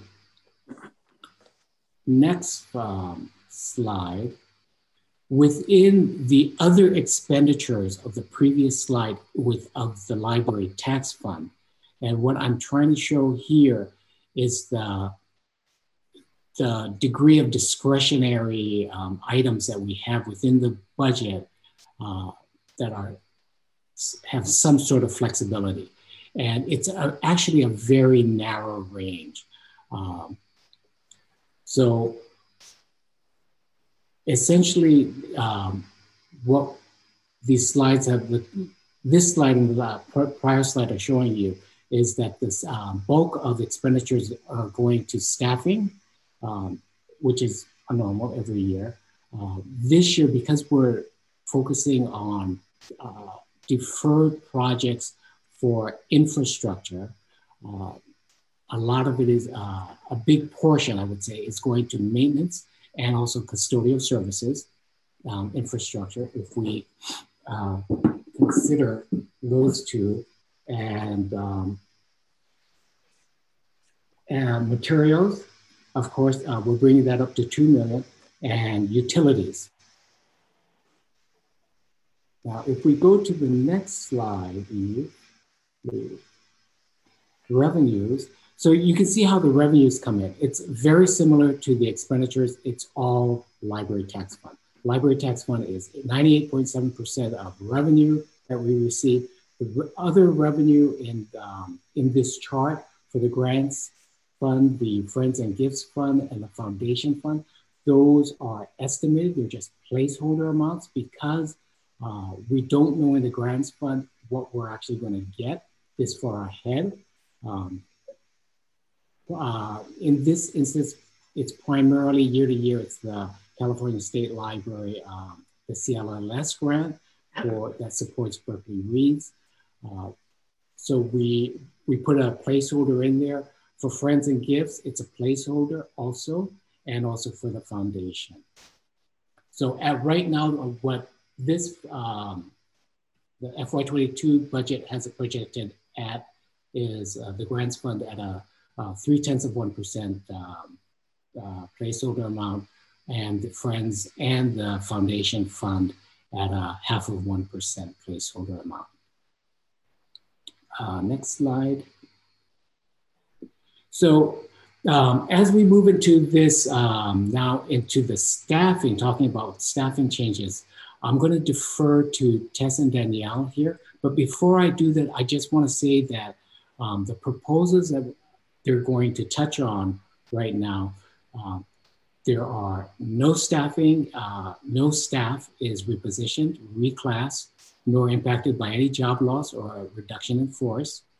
next um, slide, within the other expenditures of the previous slide with of the library tax fund, and what I'm trying to show here is the, the degree of discretionary um, items that we have within the budget uh, that are have some sort of flexibility. And it's a, actually a very narrow range. Um, so essentially um, what these slides have, the, this slide and the prior slide are showing you is that this um, bulk of expenditures are going to staffing, um, which is a normal every year. Uh, this year, because we're focusing on uh, deferred projects for infrastructure, uh, a lot of it is, uh, a big portion, I would say, is going to maintenance and also custodial services, um, infrastructure, if we uh, consider those two, and, um, and materials, of course, uh, we're bringing that up to two million, and utilities. Now, if we go to the next slide, Eve, the revenues. So you can see how the revenues come in. It's very similar to the expenditures. It's all library tax fund. Library tax fund is ninety-eight point seven percent of revenue that we receive. The other revenue in, um, in this chart for the grants fund, the Friends and Gifts Fund, and the foundation fund, those are estimated. They're just placeholder amounts because uh, we don't know in the grants fund what we're actually going to get this far ahead. Um, uh, in this instance, it's primarily year to year. It's the California State Library, um, the C L L S grant for, that supports Berkeley Reads. Uh, so we, we put a placeholder in there. For Friends and Gifts, it's a placeholder also, and also for the foundation. So at right now, what this, um, the F Y twenty-two budget has it projected at is uh, the grants fund at a uh, three tenths of one percent um, uh, placeholder amount, and the Friends and the foundation fund at a half of one percent placeholder amount. Uh, next slide. So um, as we move into this um, now into the staffing, talking about staffing changes, I'm going to defer to Tess and Danielle here. But before I do that, I just want to say that um, the proposals that they're going to touch on right now, um, there are no staffing, uh, no staff is repositioned, reclassed, nor impacted by any job loss or a reduction in force.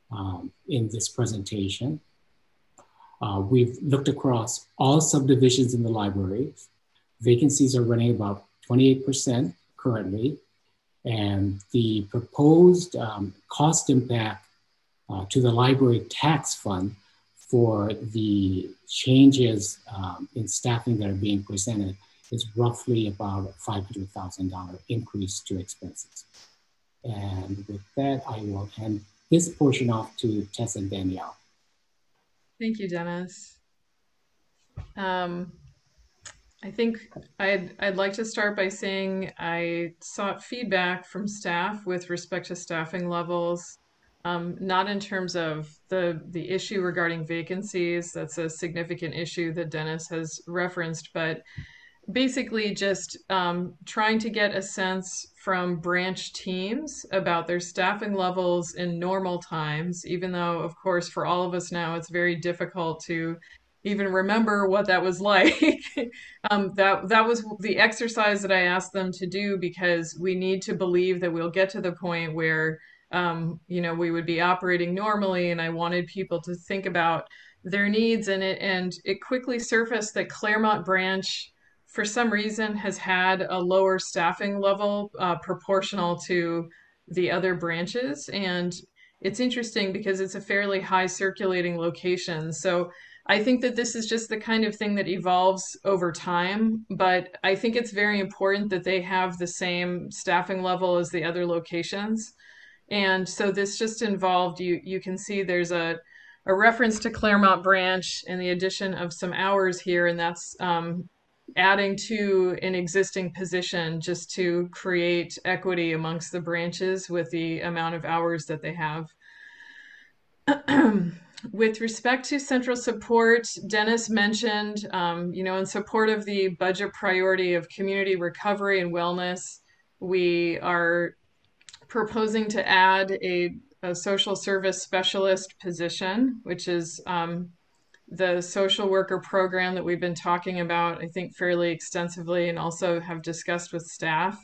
um, in this presentation. Uh, we've looked across all subdivisions in the library. Vacancies are running about twenty-eight percent currently, and the proposed um, cost impact uh, to the library tax fund for the changes um, in staffing that are being presented is roughly about a five hundred thousand dollars increase to expenses. And with that, I will hand this portion off to Tess and Danielle. Thank you, Dennis. Um, I think I'd, I'd like to start by saying I sought feedback from staff with respect to staffing levels, um, not in terms of the, the issue regarding vacancies. That's a significant issue that Dennis has referenced, but basically just um, trying to get a sense from branch teams about their staffing levels in normal times, even though, of course, for all of us now, it's very difficult to even remember what that was like. um, that, that was the exercise that I asked them to do, because we need to believe that we'll get to the point where, um, you know, we would be operating normally. And I wanted people to think about their needs, and it, and it quickly surfaced that Claremont branch, for some reason, has had a lower staffing level uh, proportional to the other branches. And it's interesting because it's a fairly high circulating location. So I think that this is just the kind of thing that evolves over time, but I think it's very important that they have the same staffing level as the other locations. And so this just involved, you, you can see there's a, a reference to Claremont branch and the addition of some hours here, and that's um, adding to an existing position just to create equity amongst the branches with the amount of hours that they have. With respect to central support, Dennis mentioned, um, you know, in support of the budget priority of community recovery and wellness, we are proposing to add a, a social service specialist position, which is um, the social worker program that we've been talking about, I think, fairly extensively, and also have discussed with staff.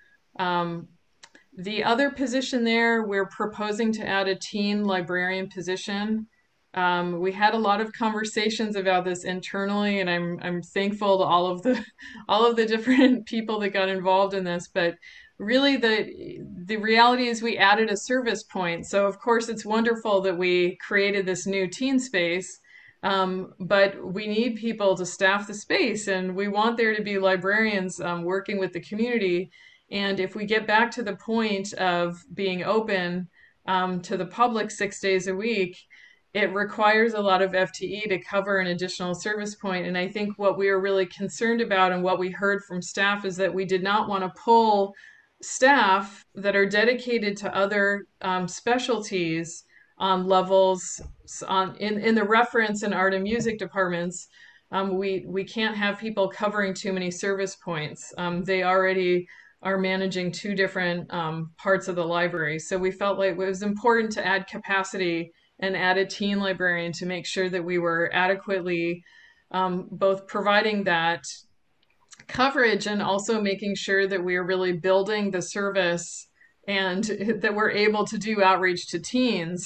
Um, the other position there, we're proposing to add a teen librarian position. Um, we had a lot of conversations about this internally, and I'm I'm thankful to all of the all of the different people that got involved in this. But really, the the reality is we added a service point. So of course, it's wonderful that we created this new teen space. Um, but we need people to staff the space, and we want there to be librarians um, working with the community. And if we get back to the point of being open um, to the public six days a week, it requires a lot of F T E to cover an additional service point. And I think what we are really concerned about, and what we heard from staff, is that we did not want to pull staff that are dedicated to other um, specialties on levels on in, in the reference and art and music departments. Um, we, we can't have people covering too many service points. Um, they already are managing two different um, parts of the library. So we felt like it was important to add capacity and add a teen librarian to make sure that we were adequately um, both providing that coverage and also making sure that we are really building the service and that we're able to do outreach to teens.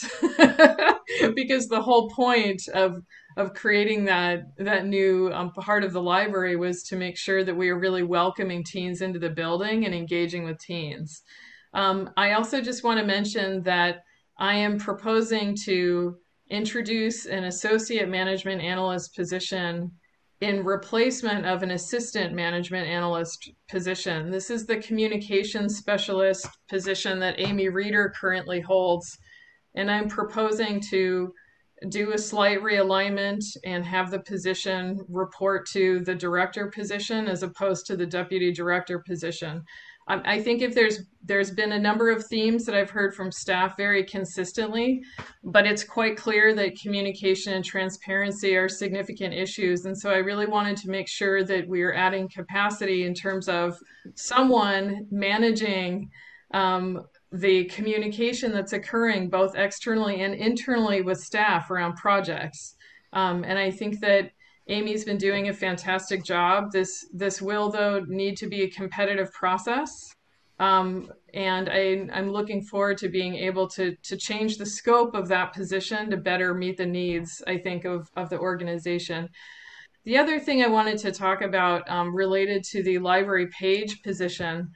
Because the whole point of of creating that that new um, part of the library was to make sure that we are really welcoming teens into the building and engaging with teens. Um, I also just want to mention that I am proposing to introduce an associate management analyst position in replacement of an assistant management analyst position. This is the communications specialist position that Amy Reeder currently holds. And I'm proposing to do a slight realignment and have the position report to the director position as opposed to the deputy director position. Um, I think if there's there's been a number of themes that I've heard from staff very consistently, but it's quite clear that communication and transparency are significant issues. And so I really wanted to make sure that we are adding capacity in terms of someone managing um, the communication that's occurring both externally and internally with staff around projects. Um, and I think that Amy's been doing a fantastic job. This this will, though, need to be a competitive process. Um, and I, I'm looking forward to being able to, to change the scope of that position to better meet the needs, I think, of, of the organization. The other thing I wanted to talk about um, related to the library page position.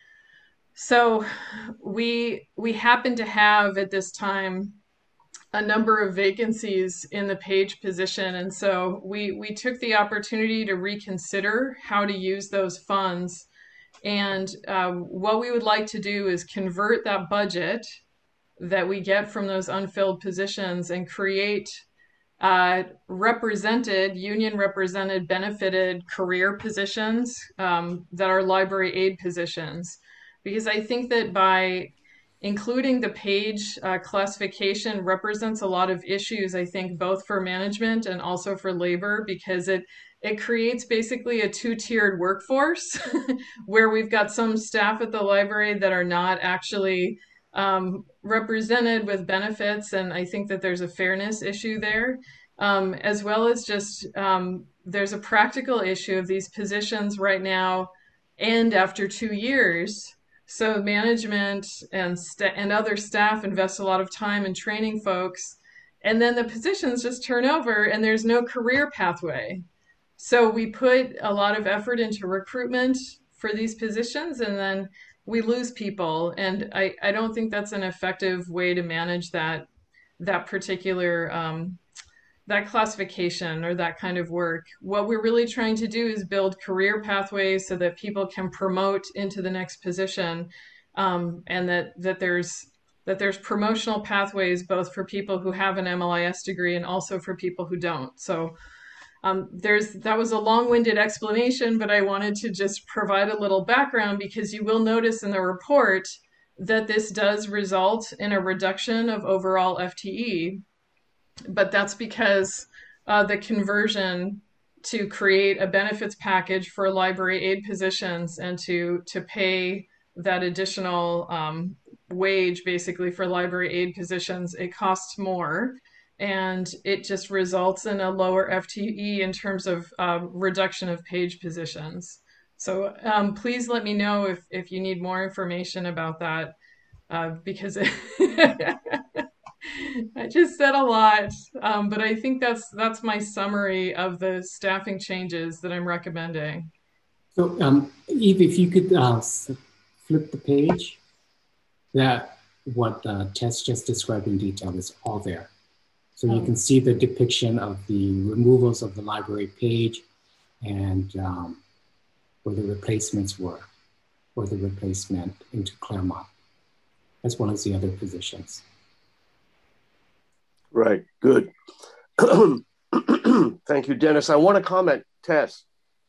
So we, we happen to have at this time a number of vacancies in the page position. And so we, we took the opportunity to reconsider how to use those funds. And uh, what we would like to do is convert that budget that we get from those unfilled positions and create uh, represented, union represented, benefited career positions um, that are library aid positions. Because I think that by including the page uh, classification represents a lot of issues, I think, both for management and also for labor, because it it creates basically a two-tiered workforce where we've got some staff at the library that are not actually um, represented with benefits. And I think that there's a fairness issue there, um, as well as just um, there's a practical issue of these positions right now and after two years. So management and st- and other staff invest a lot of time in training folks, and then the positions just turn over and there's no career pathway. So we put a lot of effort into recruitment for these positions, and then we lose people. And I, I don't think that's an effective way to manage that that particular um, that classification or that kind of work. What we're really trying to do is build career pathways so that people can promote into the next position, um, and that that there's that there's promotional pathways both for people who have an M L I S degree and also for people who don't. So um, there's that was a long-winded explanation, but I wanted to just provide a little background, because you will notice in the report that this does result in a reduction of overall F T E. But that's because uh, the conversion to create a benefits package for library aid positions and to to pay that additional um, wage basically for library aid positions, it costs more, and it just results in a lower F T E in terms of uh, reduction of page positions. So um, please let me know if, if you need more information about that, uh, because it I just said a lot, um, but I think that's that's my summary of the staffing changes that I'm recommending. So um, Eve, if you could uh, flip the page, that what uh, Tess just described in detail is all there. So you can see the depiction of the removals of the library page and um, where the replacements were, or the replacement into Claremont, as well as the other positions. Right, good. Thank you, Dennis. I want to comment, Tess.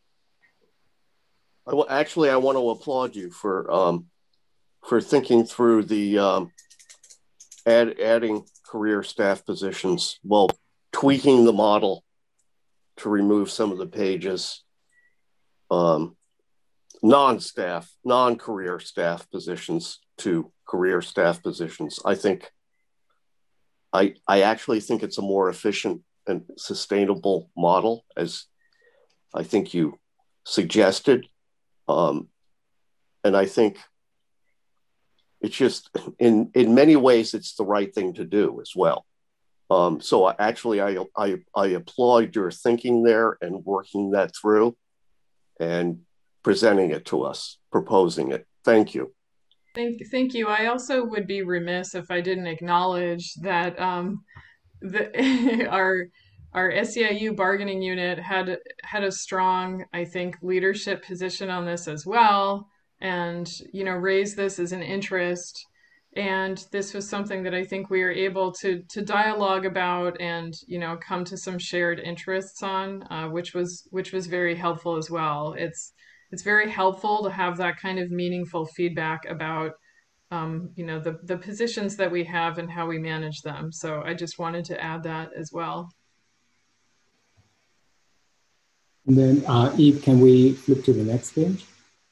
I w- actually, I want to applaud you for um, for thinking through the um, add, adding career staff positions, well, tweaking the model to remove some of the pages, um, non-staff, non-career staff positions to career staff positions. I think, I, I actually think it's a more efficient and sustainable model, as I think you suggested. Um, and I think it's just, in, in many ways, it's the right thing to do as well. Um, so I, actually, I, I, I applaud your thinking there and working that through and presenting it to us, proposing it. Thank you. Thank, thank you. I also would be remiss if I didn't acknowledge that um, the, our our S E I U bargaining unit had had a strong, I think, leadership position on this as well, and you know, raised this as an interest. And this was something that I think we were able to to dialogue about and you know come to some shared interests on, uh, which was which was very helpful as well. It's it's very helpful to have that kind of meaningful feedback about um, you know the the positions that we have and how we manage them. So I just wanted to add that as well. And then uh, Eve, can we flip to the next page?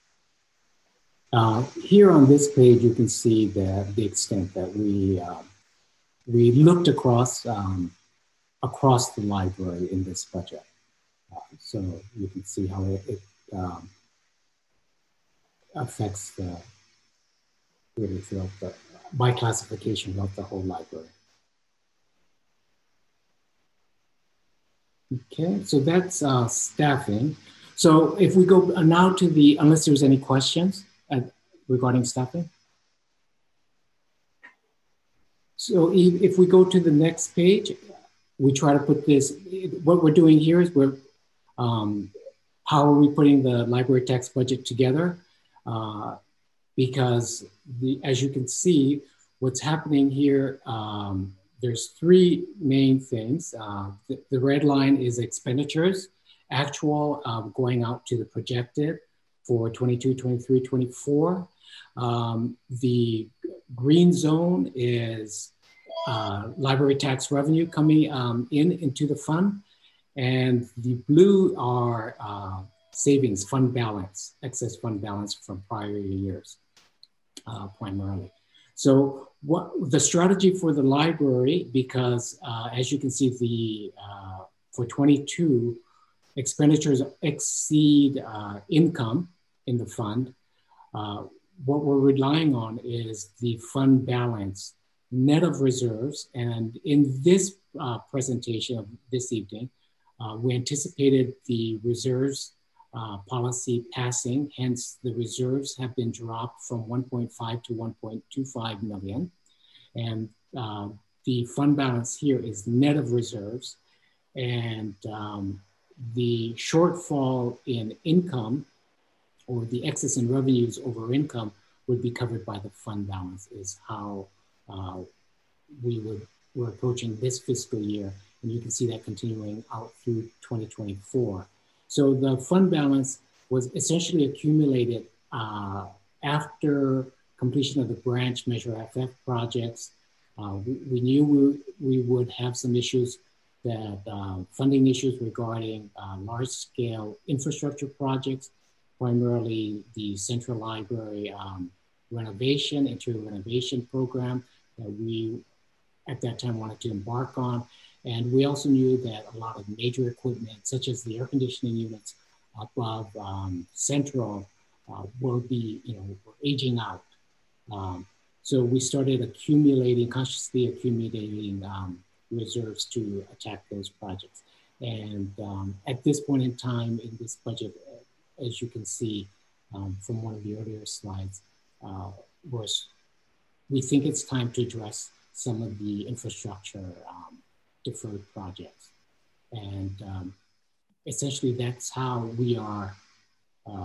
Uh, here on this page, you can see the, the extent that we uh, we looked across um, across the library in this budget. Uh, so you can see how it, it um, affects the really throughout the, by classification throughout the whole library. Okay, so that's uh, staffing. So if we go now to the, unless there's any questions uh, regarding staffing. So if, if we go to the next page, we try to put this, what we're doing here is we're, um, how are we putting the library tax budget together? Uh, because the, as you can see, what's happening here, um, there's three main things. Uh, the, the red line is expenditures, actual um, going out to the projected for twenty-two, twenty-three, twenty-four. Um, the green zone is uh, library tax revenue coming um, in into the fund. And the blue are uh, savings, fund balance, excess fund balance from prior years, uh, primarily. So what the strategy for the library, because uh, as you can see, the uh, for twenty-two, expenditures exceed uh, income in the fund. Uh, what we're relying on is the fund balance, net of reserves. And in this uh, presentation of this evening, uh, we anticipated the reserves uh, policy passing, hence the reserves have been dropped from one point five to one point two five million. And uh, the fund balance here is net of reserves. And um, the shortfall in income or the excess in revenues over income would be covered by the fund balance is how uh, we would, we're approaching this fiscal year. And you can see that continuing out through twenty twenty-four. So the fund balance was essentially accumulated uh, after completion of the branch Measure F F projects. Uh, we, we knew we, we would have some issues that uh, funding issues regarding uh, large scale infrastructure projects, primarily the Central Library um, renovation, interior renovation program that we at that time wanted to embark on. And we also knew that a lot of major equipment, such as the air conditioning units above um, Central, uh, will be, you know, aging out. Um, so we started accumulating, consciously accumulating um, reserves to attack those projects. And um, at this point in time in this budget, as you can see um, from one of the earlier slides, uh, was, we think it's time to address some of the infrastructure um, deferred projects. And um, essentially that's how we are uh,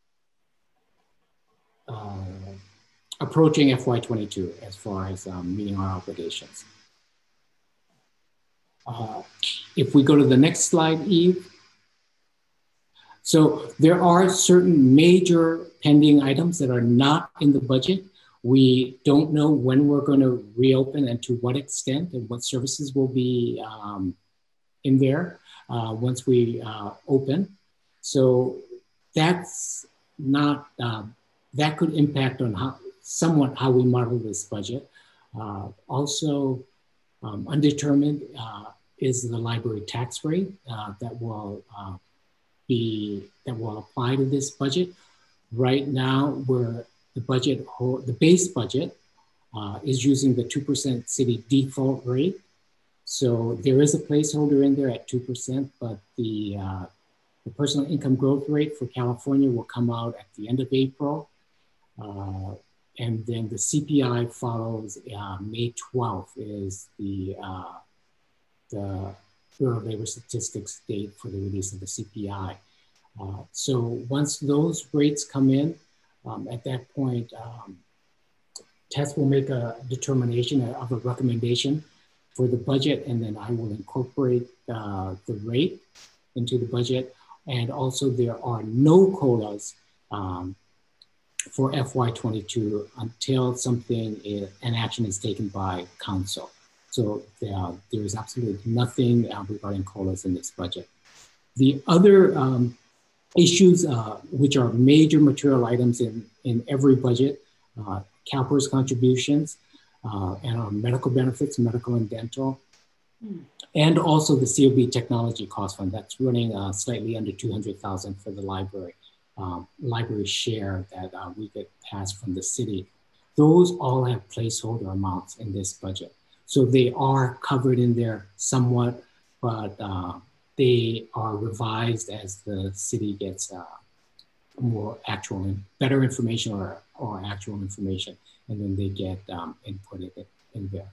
uh, approaching F Y twenty-two as far as um, meeting our obligations. Uh, if we go to the next slide, Eve. So there are certain major pending items that are not in the budget. We don't know when we're going to reopen and to what extent and what services will be um, in there uh, once we uh, open. So that's not, uh, that could impact on how, somewhat how we model this budget. Uh, also um, undetermined uh, is the library tax rate uh, that will uh, be, that will apply to this budget. Right now, we're the budget, the base budget uh, is using the two percent city default rate. So there is a placeholder in there at two percent, but the, uh, the personal income growth rate for California will come out at the end of April. Uh, and then the C P I follows uh, May twelfth is the, uh, the Bureau of Labor Statistics date for the release of the C P I. Uh, so once those rates come in, Um, at that point, um, Tess will make a determination of a recommendation for the budget, and then I will incorporate uh, the rate into the budget. And also there are no COLAs um, for F Y twenty-two until something, is, an action is taken by council. So uh, there is absolutely nothing uh, regarding COLAs in this budget. The other um, issues, uh, which are major material items in, in every budget, uh, CalPERS contributions, uh, and our medical benefits, medical and dental, mm. and also the C O B technology cost fund that's running uh, slightly under two hundred thousand for the library, um, library share that uh, we get passed from the city. those all have placeholder amounts in this budget. So they are covered in there somewhat, but uh, they are revised as the city gets uh, more actual and better information or, or actual information, and then they get um, inputted in there.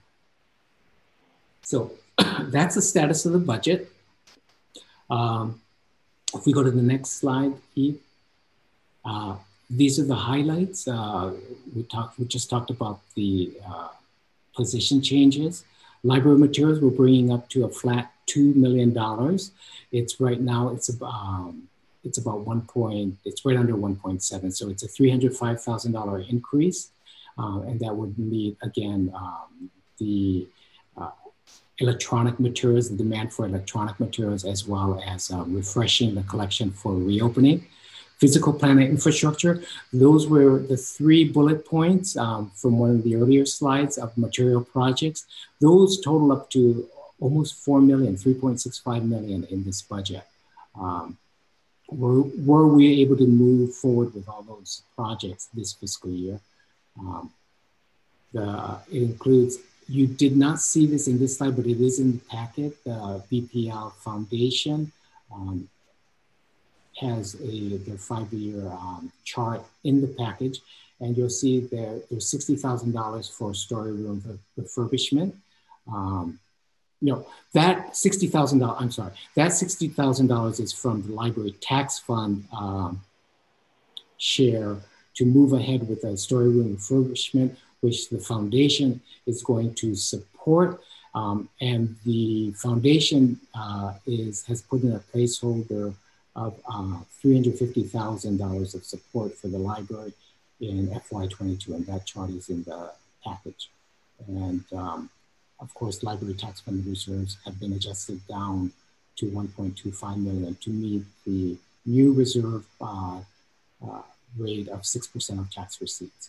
So that's the status of the budget. Um, if we go to the next slide, Eve, uh, these are the highlights. Uh, we talked. We just talked about the uh, position changes. Library materials we're bringing up to a flat two million dollars. It's right now. It's about. Um, it's about one point. It's right under one point seven. So it's a three hundred five thousand dollar increase, uh, and that would meet again um, the uh, electronic materials, the demand for electronic materials, as well as uh, refreshing the collection for reopening. Physical plant and infrastructure, those were the three bullet points um, from one of the earlier slides of material projects. Those total up to almost four million, three point six five million in this budget. Um, were, were we able to move forward with all those projects this fiscal year? Um, the, it includes, you did not see this in this slide, but it is in the packet, the B P L Foundation. Um, has a their five-year um, chart in the package, and you'll see there there's sixty thousand dollars for storeroom refurbishment. Um, you know, that sixty thousand dollars, I'm sorry, that sixty thousand dollars is from the library tax fund um, share to move ahead with a storeroom refurbishment, which the foundation is going to support. Um, and the foundation uh, is has put in a placeholder of uh, three hundred fifty thousand dollars of support for the library in F Y twenty-two, and that chart is in the package. And um, of course, library tax fund reserves have been adjusted down to one point two five million to meet the new reserve uh, uh, rate of six percent of tax receipts.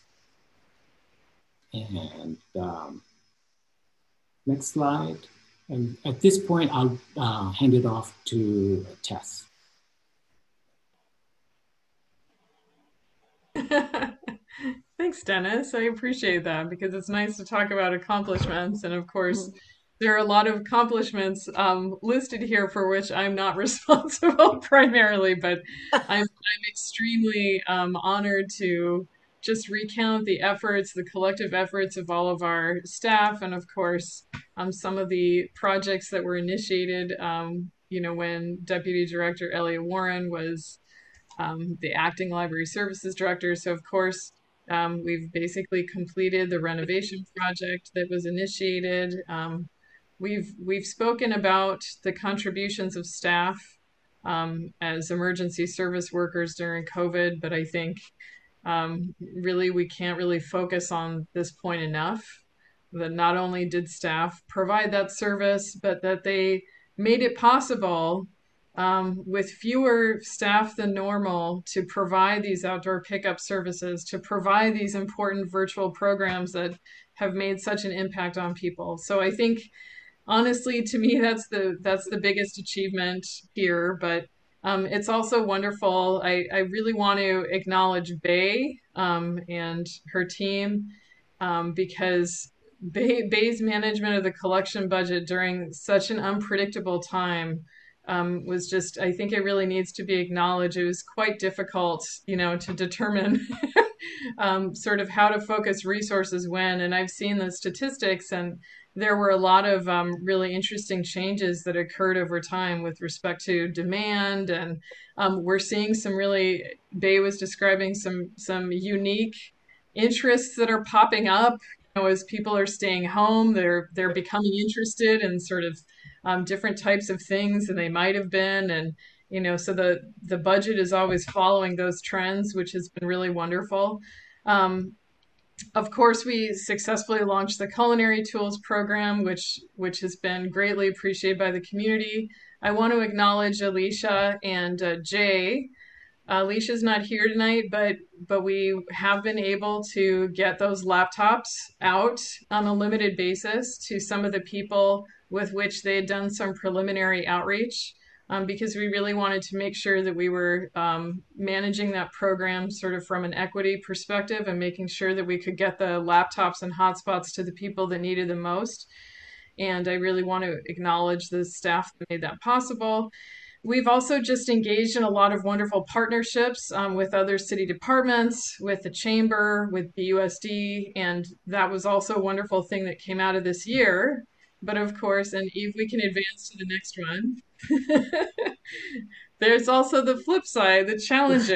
And um, next slide. And at this point, I'll uh, hand it off to Tess. Thanks, Dennis. I appreciate that because it's nice to talk about accomplishments. And of course, there are a lot of accomplishments um, listed here for which I'm not responsible primarily, but I'm, I'm extremely um, honored to just recount the efforts, the collective efforts of all of our staff, and of course, um, some of the projects that were initiated, um, you know, when Deputy Director Elliot Warren was um, the acting library services director. So of course, um, we've basically completed the renovation project that was initiated. Um, we've, we've spoken about the contributions of staff um, as emergency service workers during COVID, but I think Um, really, we can't really focus on this point enough, that not only did staff provide that service, but that they made it possible um, with fewer staff than normal to provide these outdoor pickup services, to provide these important virtual programs that have made such an impact on people. So I think, honestly, to me, that's the, that's the biggest achievement here, but Um, it's also wonderful. I, I really want to acknowledge Bay um, and her team um, because Bay, Bay's management of the collection budget during such an unpredictable time um, was just, I think it really needs to be acknowledged. It was quite difficult, you know, to determine um, sort of how to focus resources when, and I've seen the statistics, and there were a lot of um, really interesting changes that occurred over time with respect to demand. And um, we're seeing some really, Bay was describing some, some unique interests that are popping up. You know, as people are staying home, they're, they're becoming interested in sort of um, different types of things than they might have been. And, you know, so the, the budget is always following those trends, which has been really wonderful. Um, Of course, we successfully launched the Culinary Tools program, which, which has been greatly appreciated by the community. I want to acknowledge Alicia and uh, Jay. Uh, Alicia's not here tonight, but, but we have been able to get those laptops out on a limited basis to some of the people with which they had done some preliminary outreach. um, because we really wanted to make sure that we were um, managing that program sort of from an equity perspective and making sure that we could get the laptops and hotspots to the people that needed the most. And I really want to acknowledge the staff that made that possible. We've also just engaged in a lot of wonderful partnerships um, with other city departments, with the chamber, with the U S D, and that was also a wonderful thing that came out of this year. But of course, and Eve, we can advance to the next one. There's also the flip side, the challenges,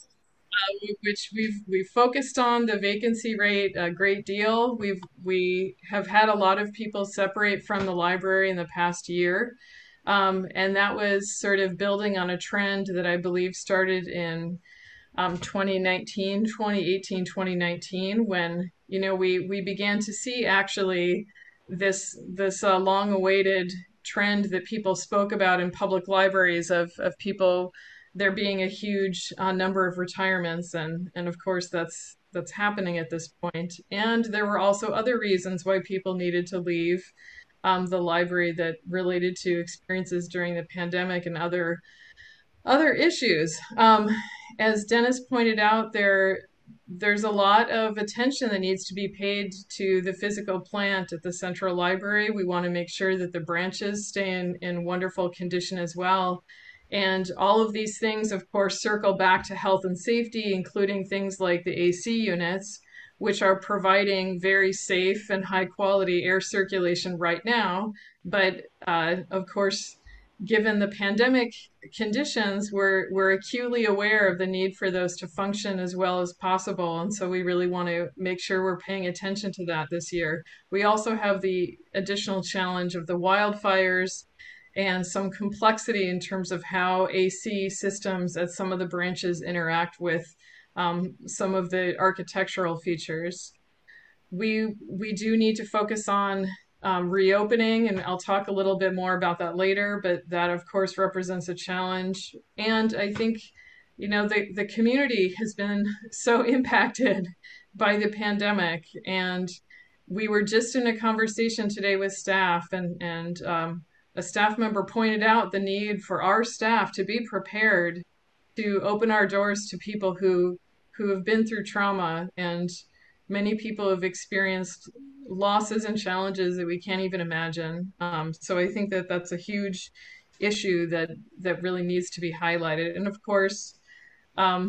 uh, which we've we've focused on the vacancy rate a great deal. We've we have had a lot of people separate from the library in the past year. Um, and that was sort of building on a trend that I believe started in um, twenty nineteen, twenty eighteen, twenty nineteen, when, you know, we, we began to see actually this, this uh, long-awaited trend that people spoke about in public libraries of, of people, there being a huge uh, number of retirements. And, and of course, that's, that's happening at this point. And there were also other reasons why people needed to leave Um, the library that related to experiences during the pandemic and other other issues. Um, as Dennis pointed out, there there's a lot of attention that needs to be paid to the physical plant at the Central Library. We want to make sure that the branches stay in, in wonderful condition as well. And all of these things, of course, circle back to health and safety, including things like the A C units, which are providing very safe and high quality air circulation right now. But uh, of course, given the pandemic conditions, we're, we're acutely aware of the need for those to function as well as possible. And so we really want to make sure we're paying attention to that this year. We also have the additional challenge of the wildfires and some complexity in terms of how A C systems at some of the branches interact with Um, some of the architectural features. We we do need to focus on um, reopening, and I'll talk a little bit more about that later, but that of course represents a challenge. And I think, you know, the, the community has been so impacted by the pandemic, and we were just in a conversation today with staff, and, and um, a staff member pointed out the need for our staff to be prepared to open our doors to people who who have been through trauma, and many people have experienced losses and challenges that we can't even imagine. Um, so I think that that's a huge issue that that really needs to be highlighted. And of course, um,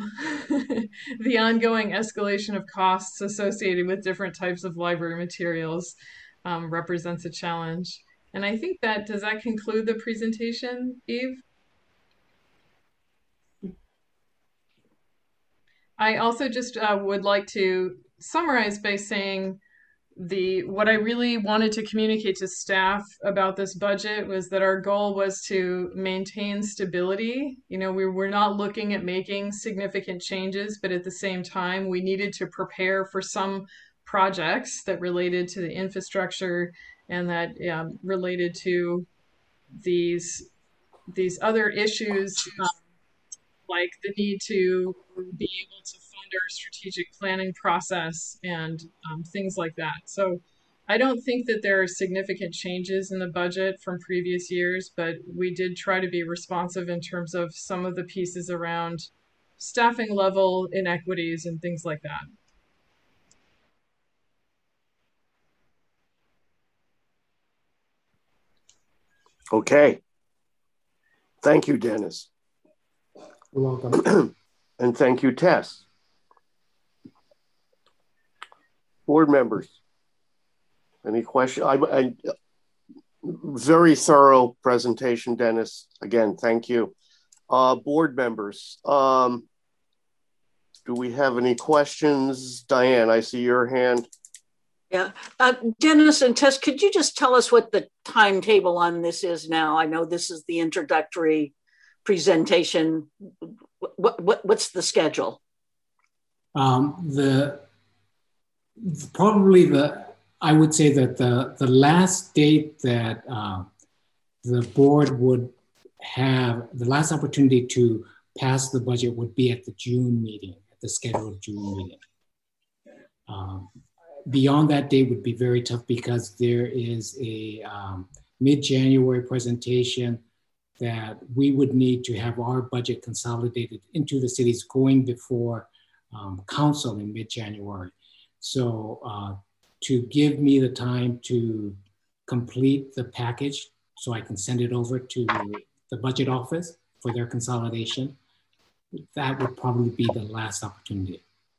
the ongoing escalation of costs associated with different types of library materials um, represents a challenge. And I think that, does that conclude the presentation, Eve? I also just uh, would like to summarize by saying the what I really wanted to communicate to staff about this budget was that our goal was to maintain stability. You know, we were not looking at making significant changes, but at the same time, we needed to prepare for some projects that related to the infrastructure and that um, related to these these other issues. Um, like the need to be able to fund our strategic planning process and um, things like that. So I don't think that there are significant changes in the budget from previous years, but we did try to be responsive in terms of some of the pieces around staffing level inequities and things like that. Okay. Thank you, Dennis. You're welcome. And thank you, Tess. Board members, any questions? I, I, very thorough presentation, Dennis. Again, thank you. Uh, board members, um, do we have any questions? Diane, I see your hand. Yeah, uh, Dennis and Tess, could you just tell us what the timetable on this is now? I know this is the introductory presentation. What, what what's the schedule? Um, the probably the I would say that the the last date that uh, the board would have the last opportunity to pass the budget would be at the June meeting, at the scheduled June meeting. Um, beyond that date would be very tough because there is a um, mid-January presentation that we would need to have our budget consolidated into the cities going before um, council in mid-January. So uh, to give me the time to complete the package so I can send it over to the budget office for their consolidation, that would probably be the last opportunity.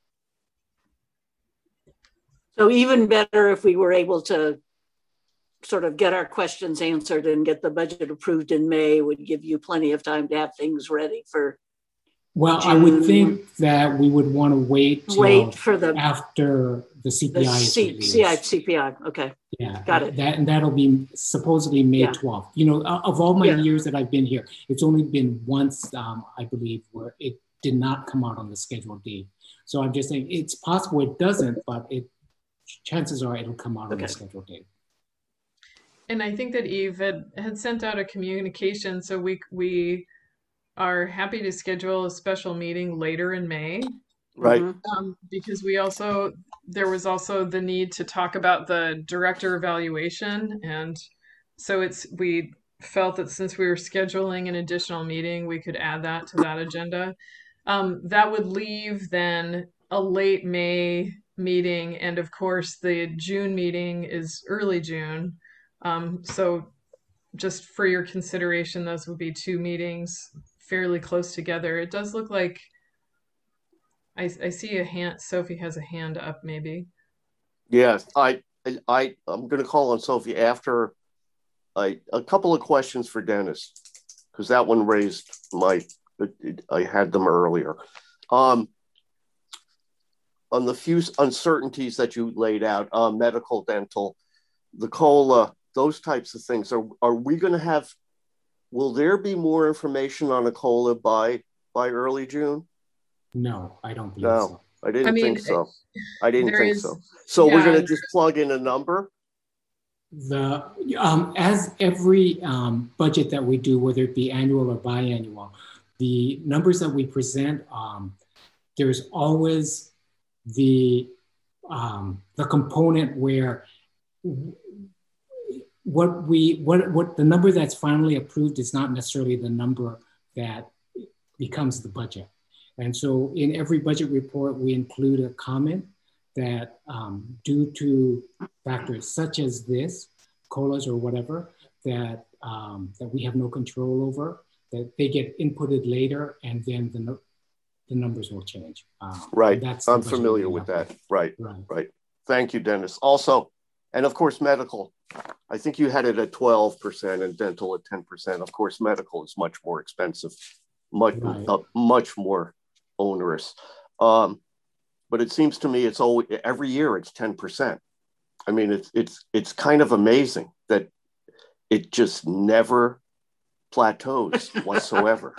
So even better if we were able to sort of get our questions answered and get the budget approved in May would give you plenty of time to have things ready for Well, June. I would think that we would want to wait till wait for the after the C P I the is C, released. C I, C P I. Okay. Yeah, Got it. That, and that'll be supposedly May Yeah. twelfth. You know, of all my Yeah. years that I've been here, it's only been once, um, I believe, where it did not come out on the scheduled date. So I'm just saying it's possible it doesn't, but it chances are it'll come out okay. on the scheduled date. And I think that Eve had, had sent out a communication, so we we are happy to schedule a special meeting later in May. Right. Um, because we also, there was also the need to talk about the director evaluation. And so it's, we felt that since we were scheduling an additional meeting, we could add that to that agenda. Um, that would leave then a late May meeting. And of course, the June meeting is early June. Um, so just for your consideration, those would be two meetings fairly close together. It does look like I, I see a hand. Sophie has a hand up, maybe. Yes, I, I, I'm going to call on Sophie after I, a couple of questions for Dennis, because that one raised my, I had them earlier. Um, on the few uncertainties that you laid out, uh, medical, dental, the COLA, those types of things, are, are we going to have, will there be more information on a COLA by, by early June? No, I don't believe no, so. I didn't I mean, think so. I didn't think is, so. So yeah, we're going to just plug in a number? The um, as every um, budget that we do, whether it be annual or biannual, the numbers that we present, um, there's always the um, the component where what we what what the number that's finally approved is not necessarily the number that becomes the budget. And so in every budget report, we include a comment that um, due to factors such as this, COLAs or whatever, that, um, that we have no control over, that they get inputted later and then the, no the numbers will change. Uh, right, that's I'm familiar with that. Right, right, right. Thank you, Dennis. Also, and of course, medical, I think you had it at twelve percent and dental at ten percent. Of course, medical is much more expensive, much, right. uh, much more onerous. Um, but it seems to me it's always, every year it's ten percent. I mean, it's, it's, it's kind of amazing that it just never plateaus whatsoever.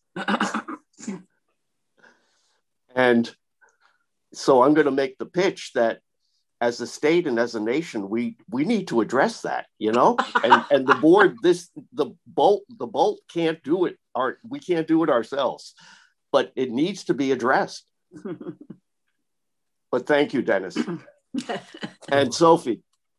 And so I'm going to make the pitch that as a state and as a nation, we, we need to address that, you know, and, and the board, this, the bolt, the bolt can't do it. Our, we can't do it ourselves, but it needs to be addressed. But thank you, Dennis. And Sophie.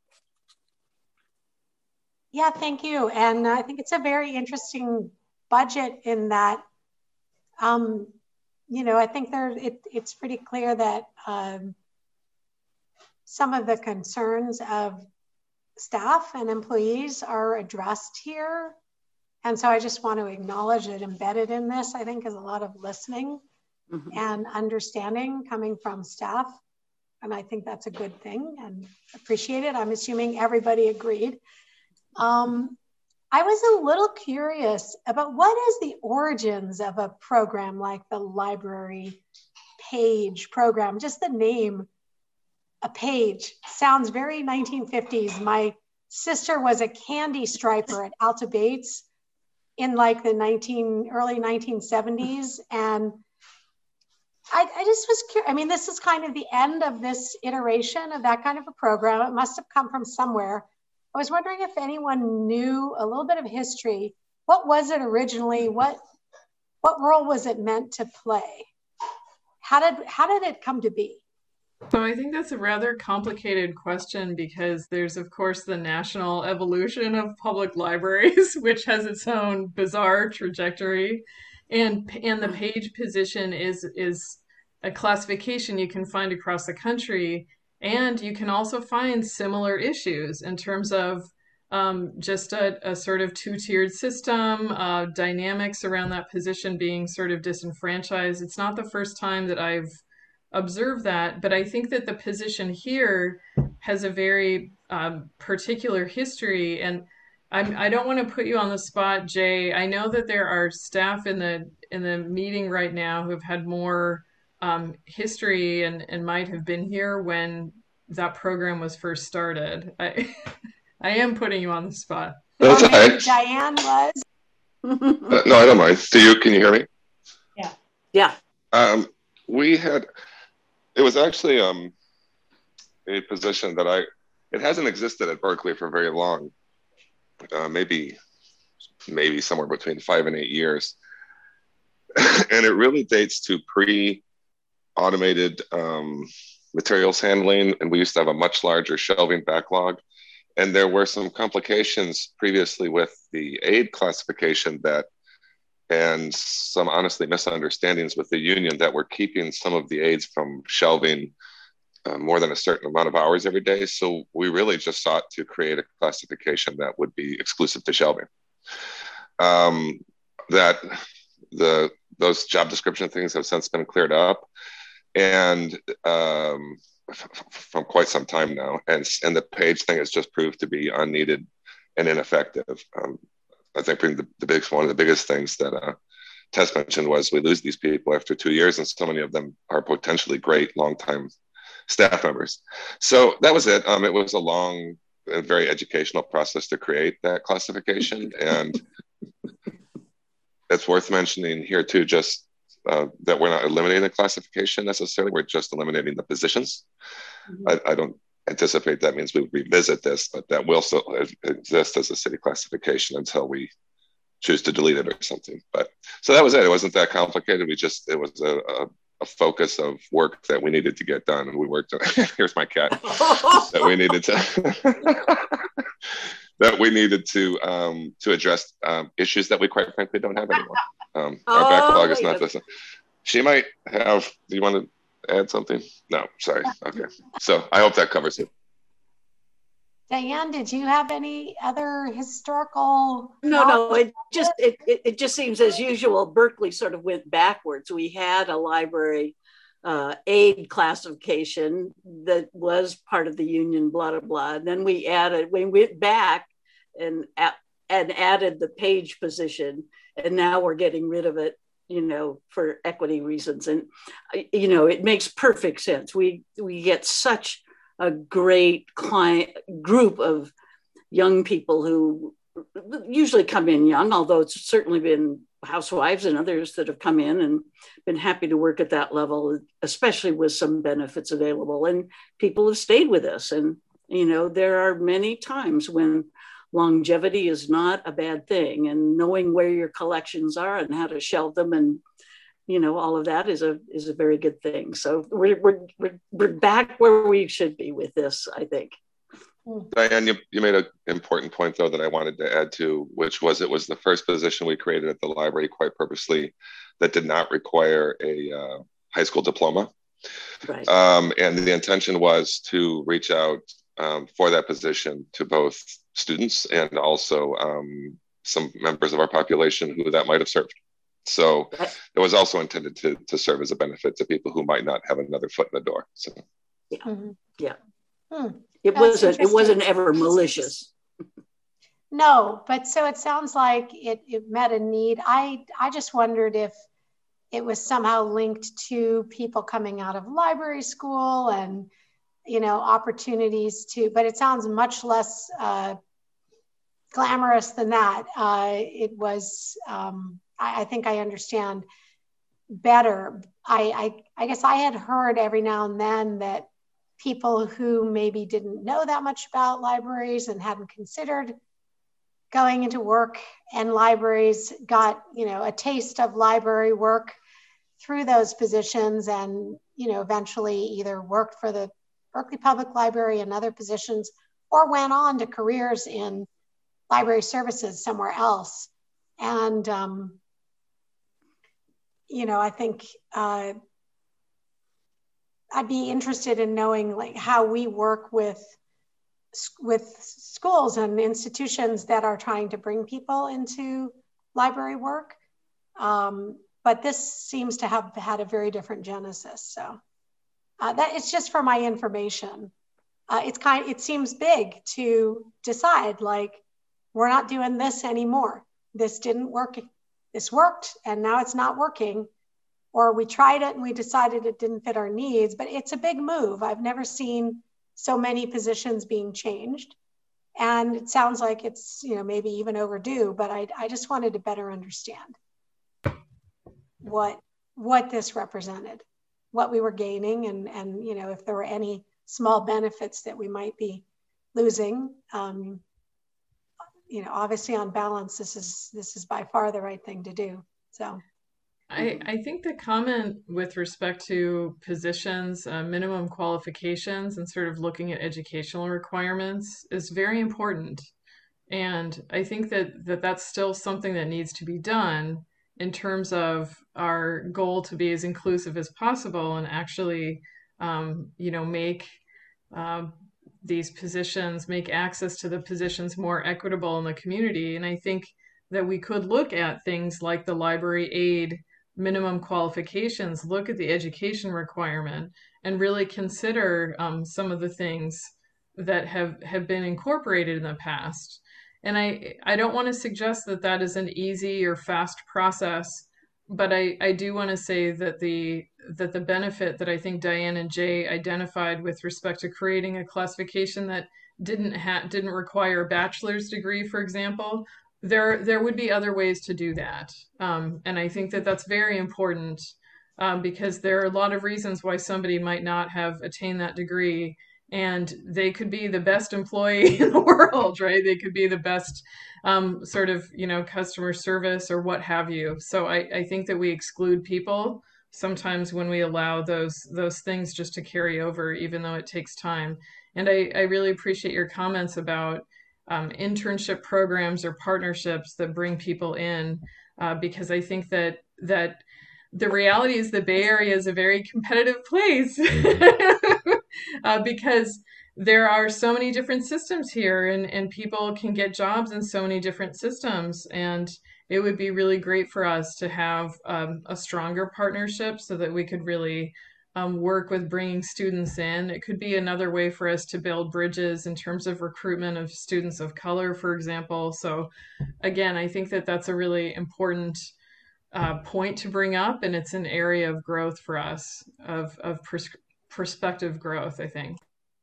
Yeah, thank you. And I think it's a very interesting budget in that, um, you know, I think there it, it's pretty clear that um, some of the concerns of staff and employees are addressed here. And so I just want to acknowledge it embedded in this, I think, is a lot of listening mm-hmm. and understanding coming from staff. And I think that's a good thing and appreciate it. I'm assuming everybody agreed. Um, I was a little curious about what is the origins of a program like the library page program. Just the name, a page, sounds very nineteen fifties. My sister was a candy striper at Alta Bates in like the nineteen early nineteen seventies, and I, I just was curious. I mean, this is kind of the end of this iteration of that kind of a program. It must have come from somewhere. I was wondering if anyone knew a little bit of history. What was it originally? What what role was it meant to play? How did how did it come to be? So I think that's a rather complicated question because there's, of course, the national evolution of public libraries, which has its own bizarre trajectory, and and the page position is is a classification you can find across the country, and you can also find similar issues in terms of um, just a, a sort of two-tiered system, uh, dynamics around that position being sort of disenfranchised. It's not the first time that I've observe that, but I think that the position here has a very um, particular history, and I'm, I don't want to put you on the spot, Jay. I know that there are staff in the in the meeting right now who have had more um, history and and might have been here when that program was first started. I I am putting you on the spot. That's or maybe right. Diane was. uh, no, I don't mind. Do you? Can you hear me? Yeah. Yeah. Um, we had. It was actually um, a position that I, it hasn't existed at Berkeley for very long, uh, maybe, maybe somewhere between five and eight years. And it really dates to pre-automated um, materials handling. And we used to have a much larger shelving backlog. And there were some complications previously with the aid classification that, and some honestly misunderstandings with the union that were keeping some of the aides from shelving uh, more than a certain amount of hours every day. So we really just sought to create a classification that would be exclusive to shelving. Um, that the those job description things have since been cleared up, and um, f- from quite some time now. And and the page thing has just proved to be unneeded and ineffective. Um, I think the, the biggest one of the biggest things that uh, Tess mentioned was we lose these people after two years, and so many of them are potentially great long-time staff members. So that was it. Um, it was a long and very educational process to create that classification, and it's worth mentioning here too, just uh, that we're not eliminating the classification necessarily. We're just eliminating the positions. Mm-hmm. I, I don't anticipate that means we would revisit this, but that will still exist as a city classification until we choose to delete it or something. But so that was it. It wasn't that complicated. We just, it was a, a, a focus of work that we needed to get done. And we worked on, here's my cat, that we needed to, that we needed to, um, to address um, issues that we quite frankly don't have anymore. Um, our oh, backlog is not this. She might have, do you want to add something? No, sorry. Okay. So I hope that covers it. Diane, did you have any other historical? No, no, it just, it, it, it just seems as usual, Berkeley sort of went backwards. We had a library uh, aid classification that was part of the union, blah, blah, blah. And then we added, we went back and, and added the page position, and now we're getting rid of it, you know, for equity reasons. And, you know, it makes perfect sense. We, we get such a great client group of young people who usually come in young, although it's certainly been housewives and others that have come in and been happy to work at that level, especially with some benefits available. And people have stayed with us. And, you know, there are many times when longevity is not a bad thing, and knowing where your collections are and how to shelve them, and you know, all of that is a is a very good thing. So we're we're we're, we're back where we should be with this, I think. Diane, you, you made an important point though that I wanted to add to, which was it was the first position we created at the library quite purposely that did not require a uh, high school diploma. Right. Um, and the intention was to reach out um, for that position to both students and also um, some members of our population who that might have served. So it was also intended to, to serve as a benefit to people who might not have another foot in the door. So yeah, mm-hmm. yeah. Hmm. It That's wasn't it wasn't ever malicious. No, but so it sounds like it, it met a need. I I just wondered if it was somehow linked to people coming out of library school and, you know, opportunities to, but it sounds much less uh, glamorous than that. Uh, it was, um, I, I think I understand better. I, I, I guess I had heard every now and then that people who maybe didn't know that much about libraries and hadn't considered going into work and libraries got, you know, a taste of library work through those positions and, you know, eventually either worked for the Berkeley Public Library and other positions or went on to careers in library services somewhere else. And, um, you know, I think uh, I'd be interested in knowing like how we work with with schools and institutions that are trying to bring people into library work. Um, but this seems to have had a very different genesis. So uh, that it's just for my information. Uh, it's kind, it seems big to decide like, we're not doing this anymore. This didn't work. This worked and now it's not working. Or we tried it and we decided it didn't fit our needs, but it's a big move. I've never seen so many positions being changed. And it sounds like it's, you know, maybe even overdue, but I, I just wanted to better understand what, what this represented, what we were gaining, and, and, you know, if there were any small benefits that we might be losing. Um, you know, obviously on balance, this is, this is by far the right thing to do, so. I, I think the comment with respect to positions, uh, minimum qualifications, and sort of looking at educational requirements is very important. And I think that, that that's still something that needs to be done in terms of our goal to be as inclusive as possible and actually, um, you know, make uh, these positions, make access to the positions more equitable in the community. And I think that we could look at things like the library aid minimum qualifications, look at the education requirement, and really consider um, some of the things that have, have been incorporated in the past. And I, I don't want to suggest that that is an easy or fast process, but I, I do want to say that the that the benefit that I think Diane and Jay identified with respect to creating a classification that didn't ha- didn't require a bachelor's degree, for example, there there would be other ways to do that. Um, and I think that that's very important um, because there are a lot of reasons why somebody might not have attained that degree, and they could be the best employee in the world, right? They could be the best um, sort of, you know, customer service or what have you. So I, I think that we exclude people sometimes when we allow those those things just to carry over, even though it takes time. And I, I really appreciate your comments about um, internship programs or partnerships that bring people in, uh, because I think that that the reality is the Bay Area is a very competitive place uh, because there are so many different systems here, and, and people can get jobs in so many different systems. And it would be really great for us to have um, a stronger partnership so that we could really um, work with bringing students in. It could be another way for us to build bridges in terms of recruitment of students of color, for example. So again, I think that that's a really important uh, point to bring up, and it's an area of growth for us, of, of pers- perspective growth, I think.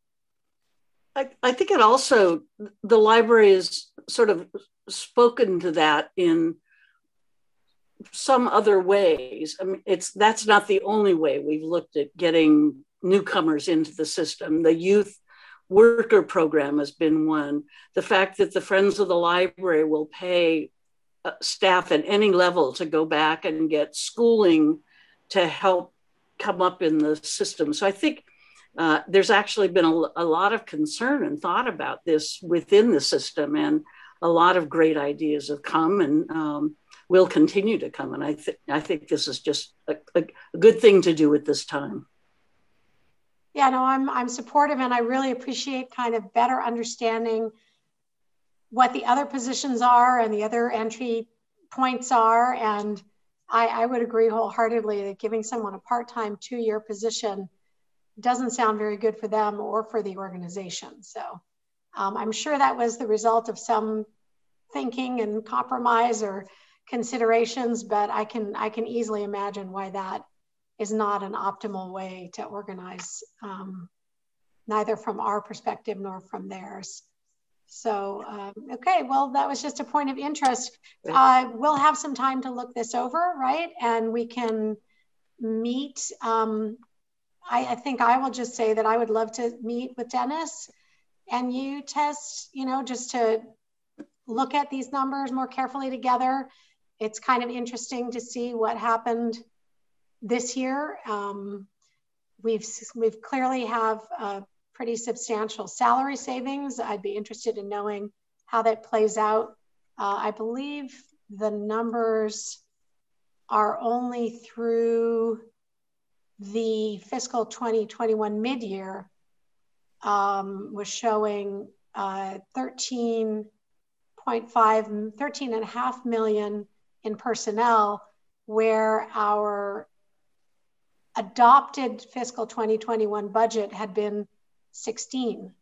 I, I think it also, the library has sort of spoken to that in some other ways. I mean, it's that's not the only way we've looked at getting newcomers into the system. The youth worker program has been one. The fact that the Friends of the Library will pay uh, staff at any level to go back and get schooling to help come up in the system. So I think Uh, there's actually been a, a lot of concern and thought about this within the system, and a lot of great ideas have come and um, will continue to come. And I, th- I think this is just a, a, a good thing to do at this time. Yeah, no, I'm, I'm supportive, and I really appreciate kind of better understanding what the other positions are and the other entry points are. And I, I would agree wholeheartedly that giving someone a part-time two-year position doesn't sound very good for them or for the organization. So um, I'm sure that was the result of some thinking and compromise or considerations, but I can I can easily imagine why that is not an optimal way to organize, um, neither from our perspective nor from theirs. So, um, okay, well, that was just a point of interest. Uh, we'll have some time to look this over, right? And we can meet. Um, I, I think I will just say that I would love to meet with Dennis and you, Tess, you know, just to look at these numbers more carefully together. It's kind of interesting to see what happened this year. Um, we've, we've clearly have a pretty substantial salary savings. I'd be interested in knowing how that plays out. Uh, I believe the numbers are only through the fiscal twenty twenty-one mid-year, um, was showing uh, thirteen point five, thirteen and a half million in personnel, where our adopted fiscal twenty twenty-one budget had been sixteen,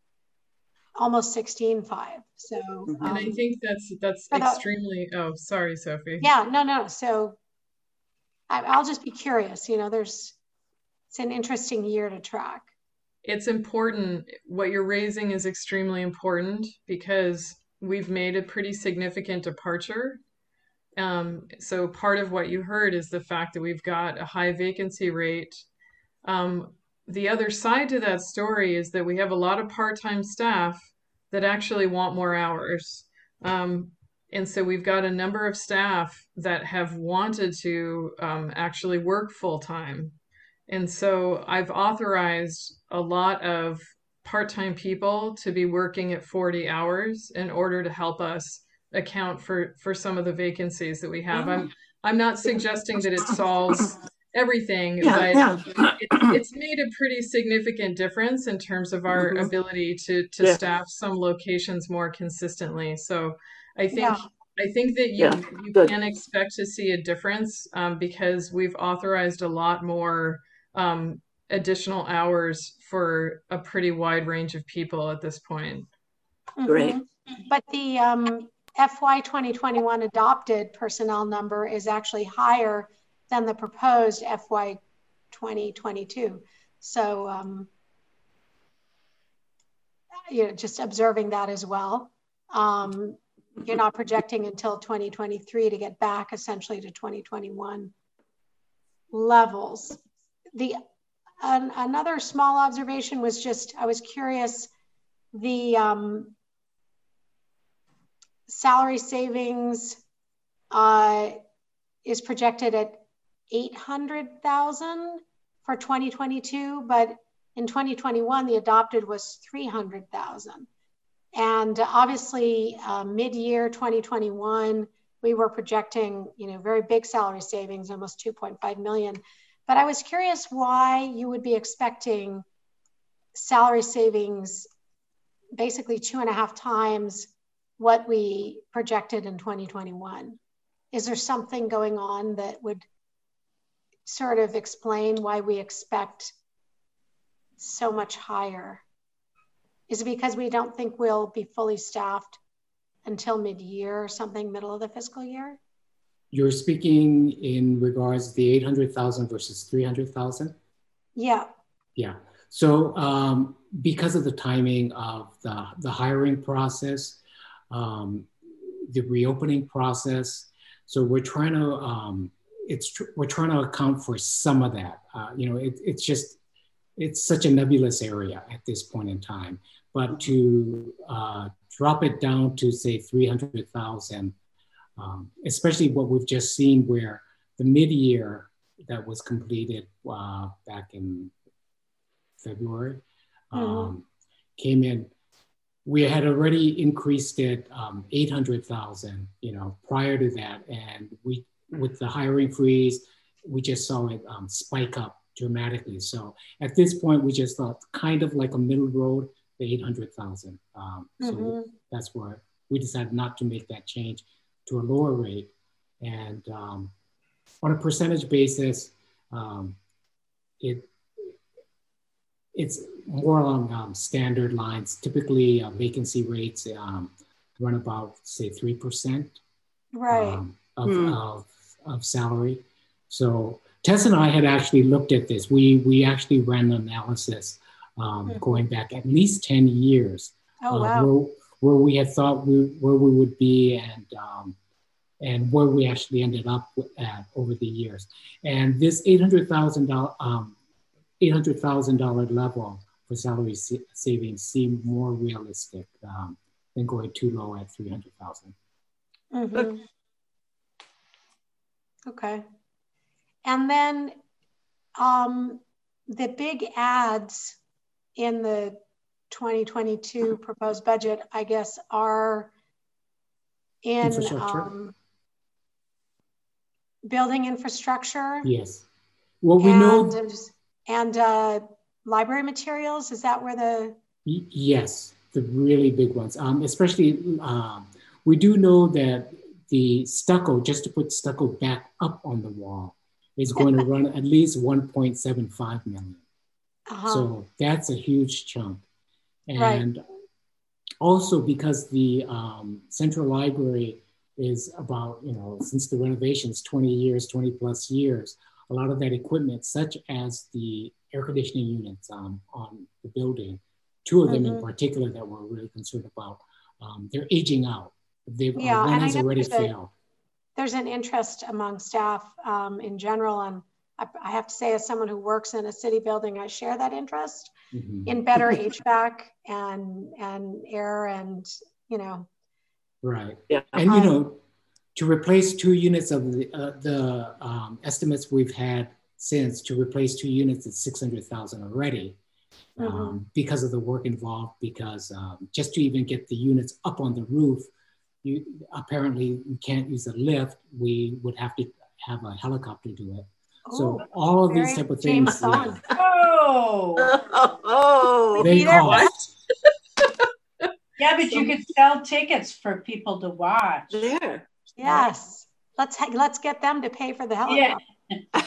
almost sixteen point five. So, um, and I think that's that's extremely. The, oh, sorry, Sophie. Yeah, no, no. So I, I'll just be curious. You know, there's it's an interesting year to track. It's important. What you're raising is extremely important because we've made a pretty significant departure. Um, so part of what you heard is the fact that we've got a high vacancy rate. Um, the other side to that story is that we have a lot of part-time staff that actually want more hours. Um, and so we've got a number of staff that have wanted to um, actually work full-time. And so I've authorized a lot of part-time people to be working at forty hours in order to help us account for, for some of the vacancies that we have. I'm, I'm not suggesting that it solves everything, yeah, but yeah. It, it's made a pretty significant difference in terms of our mm-hmm. ability to, to yeah. staff some locations more consistently. So I think yeah. I think that you, yeah. you can expect to see a difference um, because we've authorized a lot more um, additional hours for a pretty wide range of people at this point. Mm-hmm. Great. But the um, F Y twenty twenty-one adopted personnel number is actually higher than the proposed F Y twenty twenty-two. So, um, you know, just observing that as well. Um, you're not projecting until twenty twenty-three to get back essentially to twenty twenty-one levels. The an, another small observation was just, I was curious, the um, salary savings uh, is projected at eight hundred thousand for twenty twenty-two, but in twenty twenty-one, the adopted was three hundred thousand. And obviously, uh, mid-year twenty twenty-one, we were projecting, you know, very big salary savings, almost two point five million. But I was curious why you would be expecting salary savings basically two and a half times what we projected in twenty twenty-one. Is there something going on that would sort of explain why we expect so much higher? Is it because we don't think we'll be fully staffed until mid-year or something, middle of the fiscal year? You're speaking in regards to the eight hundred thousand versus three hundred thousand? Yeah. Yeah. So um, because of the timing of the, the hiring process, um, the reopening process, so we're trying to, um, it's tr we're trying to account for some of that. Uh, you know, it, it's just, it's such a nebulous area at this point in time. But to uh, drop it down to say three hundred thousand, um, especially what we've just seen where the mid-year that was completed uh, back in February um, mm-hmm. came in. We had already increased it um, eight hundred thousand, you know, prior to that. And we, with the hiring freeze, we just saw it um, spike up dramatically. So at this point, we just thought kind of like a middle road, the eight hundred thousand. Um, mm-hmm. So that's where we decided not to make that change to a lower rate. And um, on a percentage basis, um, it it's more along um, standard lines. Typically, uh, vacancy rates um, run about, say, three percent right. um, of, mm. of, of salary. So Tess and I had actually looked at this. We, we actually ran an analysis um, mm. going back at least ten years. Oh, uh, wow. Where, where we had thought we, where we would be and, um, and where we actually ended up at over the years. And this eight hundred thousand dollars um, eight hundred thousand dollars level for salary sa savings seemed more realistic um, than going too low at three hundred thousand. Mm-hmm. Okay. And then um, the big ads in the twenty twenty-two proposed budget, I guess, are in um, building infrastructure. Yes. Well, we and, know. And uh, library materials, is that where the? Yes, the really big ones. Um, especially, um, we do know that the stucco, just to put stucco back up on the wall, is going to run at least one point seven five million. Uh-huh. So that's a huge chunk. And right. also because the um, Central Library is about, you know, since the renovations, twenty years, twenty plus years, a lot of that equipment, such as the air conditioning units um, on the building, two of them mm-hmm. in particular that we're really concerned about, um, they're aging out. They've, yeah, uh, one and has I know already there's failed. A, there's an interest among staff um, in general, and I, I have to say, as someone who works in a city building, I share that interest mm-hmm. in better H V A C and and air and, you know. Right, yeah. And, you know, to replace two units of the, uh, the um, estimates we've had since, to replace two units at six hundred thousand already um, mm-hmm. because of the work involved, because um, just to even get the units up on the roof, you apparently you can't use a lift. We would have to have a helicopter do it. Oh, so all of these type of things. Yeah. Oh, oh, they cost. Yeah, but you could sell tickets for people to watch. Yeah. Yes, let's let's get them to pay for the helicopter. Yeah.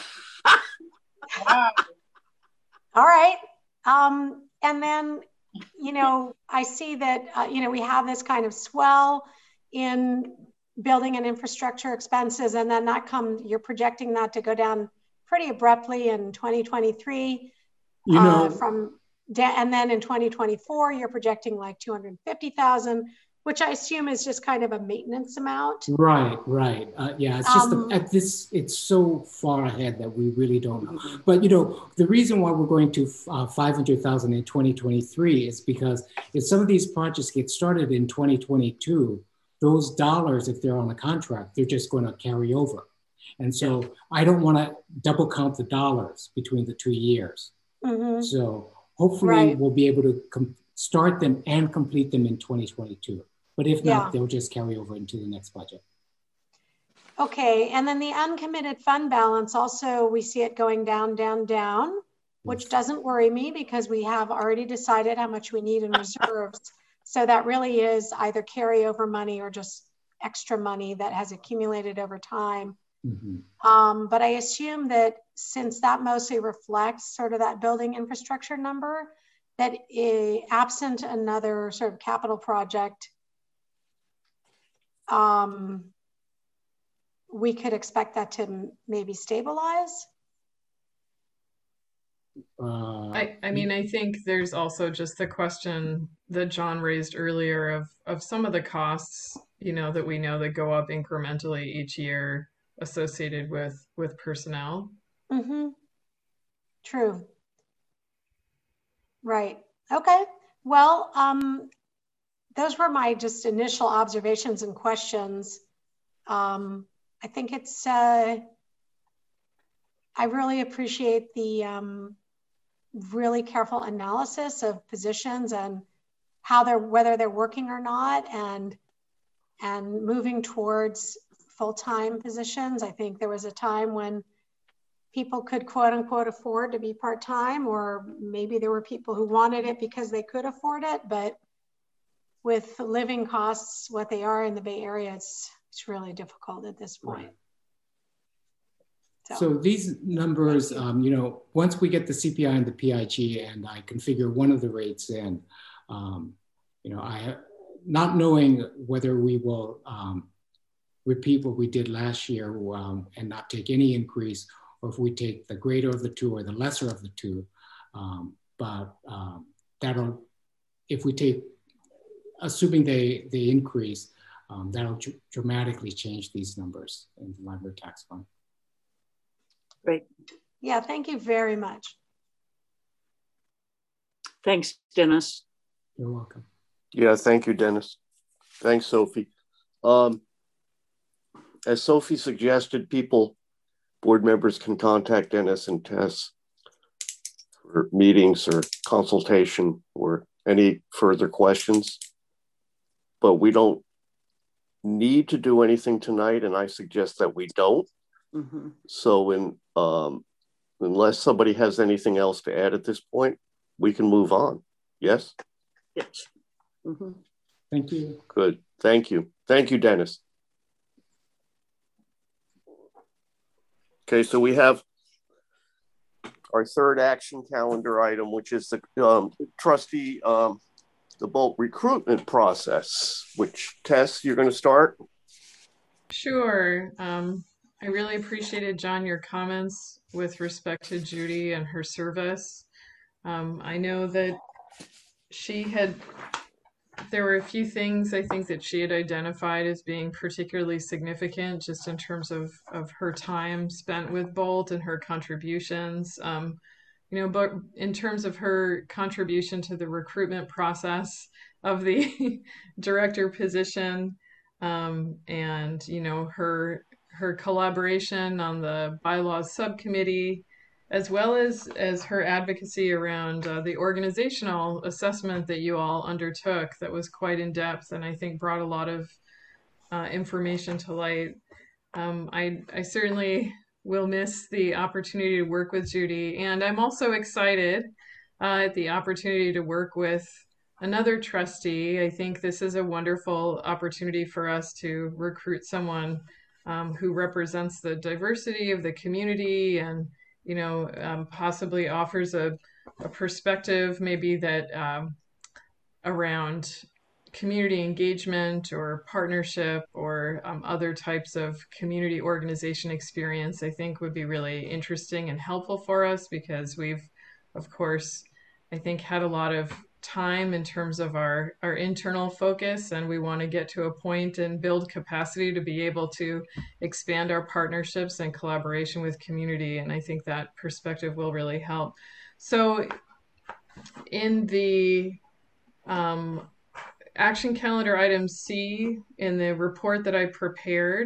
Wow. All right, um, and then you know I see that uh, you know we have this kind of swell in building and infrastructure expenses, and then that come you're projecting that to go down pretty abruptly in twenty twenty-three. You know, uh, from and then in twenty twenty-four you're projecting like two hundred fifty thousand. Which I assume is just kind of a maintenance amount. Right, right. Uh, yeah, it's just um, a, at this, it's so far ahead that we really don't know. But, you know, the reason why we're going to uh, five hundred thousand in twenty twenty-three is because if some of these projects get started in twenty twenty-two, those dollars, if they're on a contract, they're just going to carry over. And so I don't want to double count the dollars between the two years. Mm-hmm. So hopefully right. we'll be able to com- start them and complete them in twenty twenty-two. But if not, yeah. they'll just carry over into the next budget. Okay, and then the uncommitted fund balance, also we see it going down, down, down, which doesn't worry me because we have already decided how much we need in reserves. So that really is either carryover money or just extra money that has accumulated over time. Mm-hmm. Um, but I assume that since that mostly reflects sort of that building infrastructure number, that a, absent another sort of capital project, Um, we could expect that to maybe stabilize. Uh, I, I mean, I think there's also just the question that John raised earlier of, of some of the costs, you know, that we know that go up incrementally each year associated with, with personnel. Mm-hmm. True. Right. Okay. Well, um, those were my just initial observations and questions. Um, I think it's, uh, I really appreciate the um, really careful analysis of positions and how they're, whether they're working or not, and, and moving towards full-time positions. I think there was a time when people could quote unquote afford to be part-time, or maybe there were people who wanted it because they could afford it, but with living costs, what they are in the Bay Area, it's, it's really difficult at this point. Right. So, so these numbers, um, you know, once we get the C P I and the P I G and I configure one of the rates in, um, you know, I, not knowing whether we will um, repeat what we did last year um, and not take any increase, or if we take the greater of the two or the lesser of the two, um, but um, that'll, if we take, assuming they, they increase, um, that'll dr- dramatically change these numbers in the library tax fund. Great. Yeah, thank you very much. Thanks, Dennis. You're welcome. Yeah, thank you, Dennis. Thanks, Sophie. Um, as Sophie suggested, people board members can contact Dennis and Tess for meetings or consultation or any further questions. But we don't need to do anything tonight, and I suggest that we don't. Mm-hmm. So in, um, unless somebody has anything else to add at this point, we can move on. Yes? Yes. Mm-hmm. Thank you. Good. Thank you. Thank you, Dennis. Okay, so we have our third action calendar item, which is the um, trustee, um, the Bolt recruitment process, which Tess, you're going to start? Sure. Um, I really appreciated, John, your comments with respect to Judy and her service. Um, I know that she had, there were a few things I think that she had identified as being particularly significant just in terms of, of her time spent with Bolt and her contributions. Um, you know, but in terms of her contribution to the recruitment process of the director position, um, and, you know, her her collaboration on the bylaws subcommittee, as well as, as her advocacy around uh, the organizational assessment that you all undertook that was quite in depth and I think brought a lot of uh, information to light. Um, I, I certainly will miss the opportunity to work with Judy, and I'm also excited uh, at the opportunity to work with another trustee. I think this is a wonderful opportunity for us to recruit someone um, who represents the diversity of the community and, you know, um, possibly offers a, a perspective maybe that um, around community engagement or partnership or um, other types of community organization experience, I think would be really interesting and helpful for us because we've, of course, I think had a lot of time in terms of our, our internal focus, and we want to get to a point and build capacity to be able to expand our partnerships and collaboration with community. And I think that perspective will really help. So in the um, action calendar item C in the report that I prepared,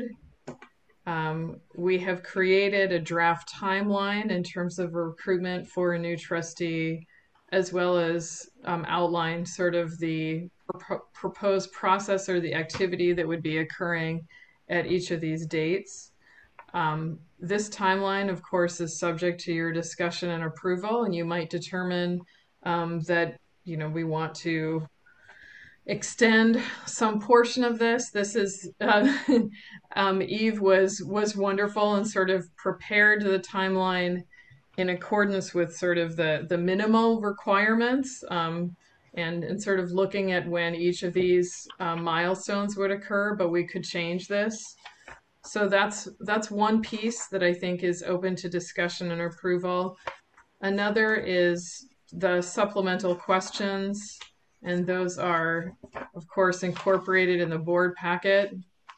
um, we have created a draft timeline in terms of recruitment for a new trustee, as well as um, outlined sort of the pro proposed process or the activity that would be occurring at each of these dates. Um, this timeline, of course, is subject to your discussion and approval, and you might determine um, that, you know, we want to extend some portion of this. This is, uh, um, Eve was, was wonderful and sort of prepared the timeline in accordance with sort of the, the minimal requirements um, and, and sort of looking at when each of these uh, milestones would occur, but we could change this. So that's, that's one piece that I think is open to discussion and approval. Another is the supplemental questions. And those are, of course, incorporated in the board packet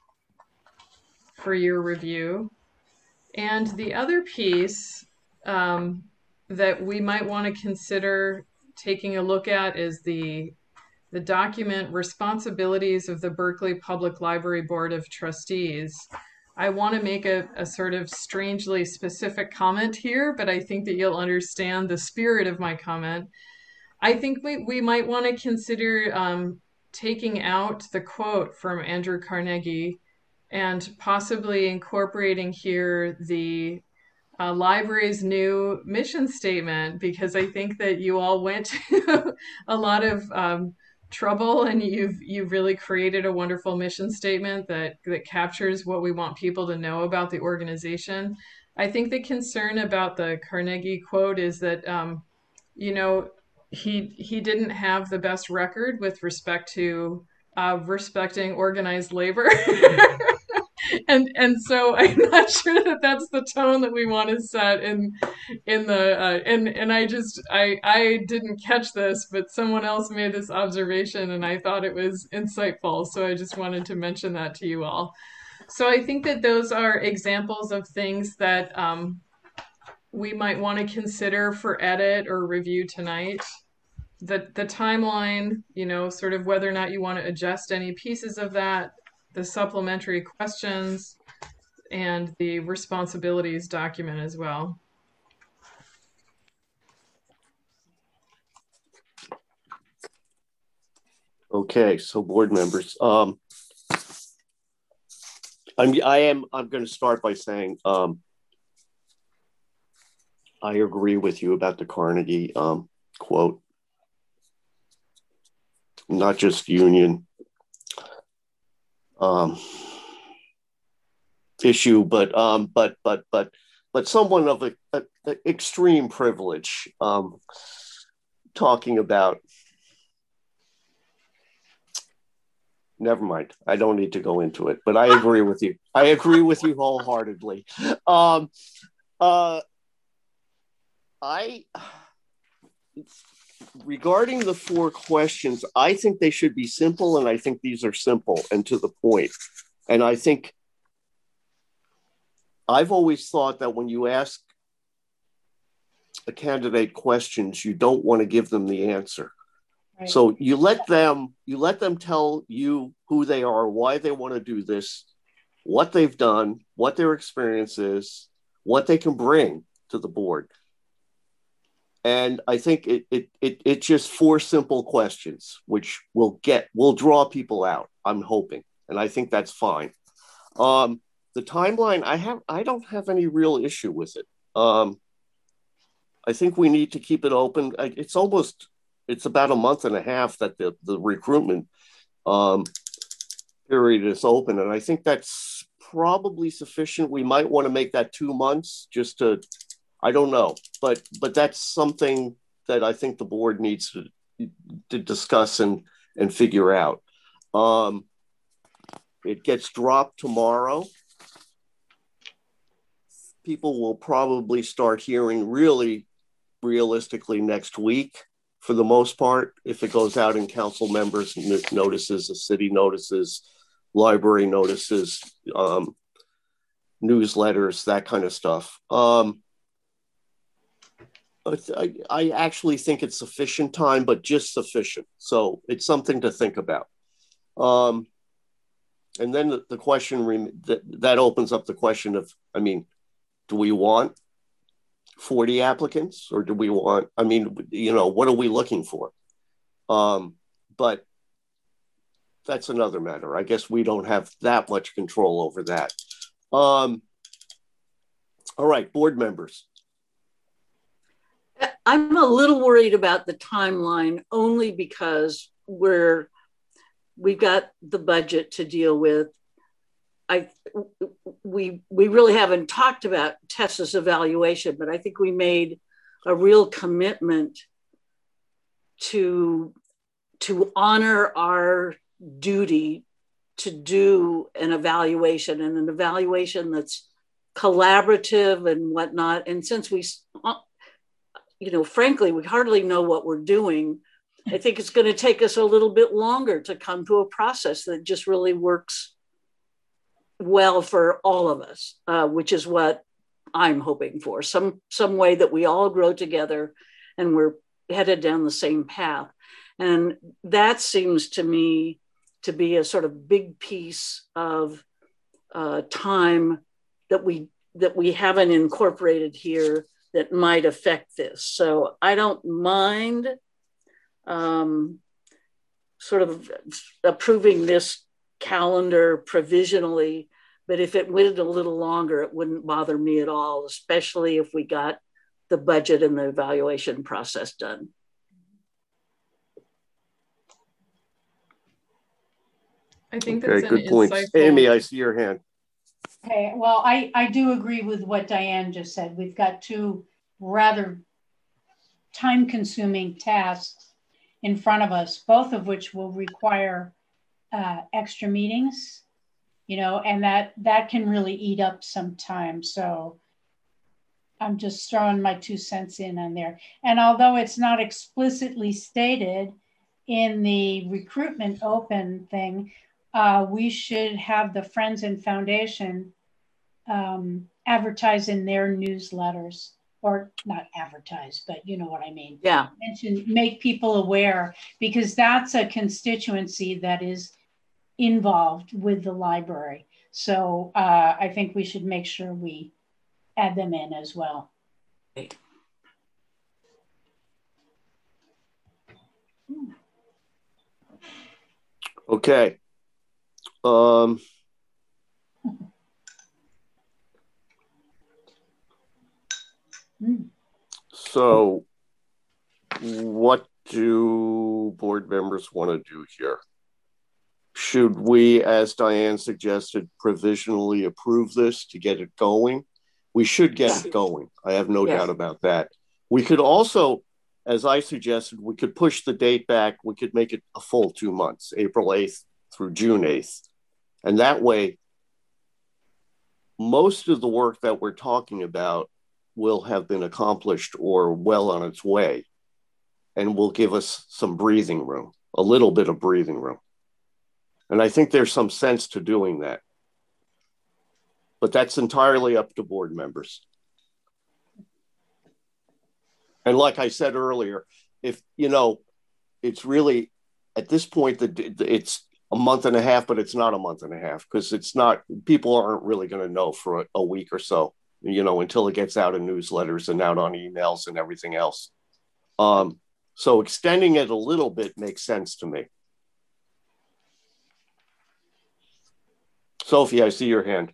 for your review. And the other piece um, that we might want to consider taking a look at is the, the document responsibilities of the Berkeley Public Library Board of Trustees. I want to make a, a sort of strangely specific comment here, but I think that you'll understand the spirit of my comment. I think we, we might want to consider um, taking out the quote from Andrew Carnegie and possibly incorporating here the uh, library's new mission statement, because I think that you all went to a lot of um, trouble and you've, you've really created a wonderful mission statement that, that captures what we want people to know about the organization. I think the concern about the Carnegie quote is that, um, you know, he he didn't have the best record with respect to uh, respecting organized labor. and and so I'm not sure that that's the tone that we want to set in in the uh, and and I just I I didn't catch this, but someone else made this observation and I thought it was insightful, so I just wanted to mention that to you all. So I think that those are examples of things that um, we might want to consider for edit or review tonight. The, the timeline, you know, sort of whether or not you want to adjust any pieces of that, the supplementary questions, and the responsibilities document as well. Okay, so board members, um, I'm, I am, I'm going to start by saying, um, I agree with you about the Carnegie um, quote, not just union um, issue, but, um, but, but, but, but someone of a, a, a extreme privilege um, talking about. Never mind. I don't need to go into it, but I agree with you. I agree with you wholeheartedly. Um, uh, I, regarding the four questions, I think they should be simple, and I think these are simple and to the point. And I think I've always thought that when you ask a candidate questions, you don't want to give them the answer. Right. So you let them, you let them tell you who they are, why they want to do this, what they've done, what their experience is, what they can bring to the board. And I think it it it it's just four simple questions, which will get will draw people out. I'm hoping, and I think that's fine. Um, the timeline, I have, I don't have any real issue with it. Um, I think we need to keep it open. It's almost. It's about a month and a half that the, the recruitment um, period is open. And I think that's probably sufficient. We might want to make that two months just to, I don't know, but but that's something that I think the board needs to, to discuss and, and figure out. Um, it gets dropped tomorrow. People will probably start hearing really realistically next week. For the most part, if it goes out in council members notices, the city notices, library notices, um, newsletters, that kind of stuff. Um, I, I actually think it's sufficient time, but just sufficient. So it's something to think about. Um, and then the, the question, that, that opens up the question of, I mean, do we want forty applicants, or do we want, I mean, you know, what are we looking for? Um, but that's another matter. I guess we don't have that much control over that. Um, all right, board members. I'm a little worried about the timeline only because we're, we've got the budget to deal with. I we we really haven't talked about Tessa's evaluation, but I think we made a real commitment to to honor our duty to do an evaluation, and an evaluation that's collaborative and whatnot. And since we, you know, frankly, we hardly know what we're doing, I think it's going to take us a little bit longer to come to a process that just really works well for all of us, uh, which is what I'm hoping for. Some some way that we all grow together and we're headed down the same path. And that seems to me to be a sort of big piece of uh, time that we that we haven't incorporated here that might affect this. So I don't mind um, sort of approving this calendar provisionally, but if it waited a little longer, it wouldn't bother me at all, especially if we got the budget and the evaluation process done. I think okay, that's good an point. insightful... Amy, I see your hand. Okay, well, I, I do agree with what Diane just said. We've got two rather time-consuming tasks in front of us, both of which will require uh, extra meetings, you know, and that that can really eat up some time. So I'm just throwing my two cents in on there. And although it's not explicitly stated in the recruitment open thing, uh, we should have the Friends and Foundation um, advertise in their newsletters, or not advertise, but you know what I mean. Yeah. Mention, make people aware, because that's a constituency that is involved with the library. So uh, I think we should make sure we add them in as well. Right. Okay. Um, so what do board members want to do here? Should we, as Diane suggested, provisionally approve this to get it going? We should get it going. I have no Yes. doubt about that. We could also, as I suggested, we could push the date back. We could make it a full two months, April eighth through June eighth. And that way, most of the work that we're talking about will have been accomplished or well on its way, and will give us some breathing room, a little bit of breathing room. And I think there's some sense to doing that. But that's entirely up to board members. And like I said earlier, if, you know, it's really, at this point, that it's a month and a half, but it's not a month and a half, because it's not, people aren't really going to know for a, a week or so, you know, until it gets out in newsletters and out on emails and everything else. Um, so extending it a little bit makes sense to me. Sophie, I see your hand.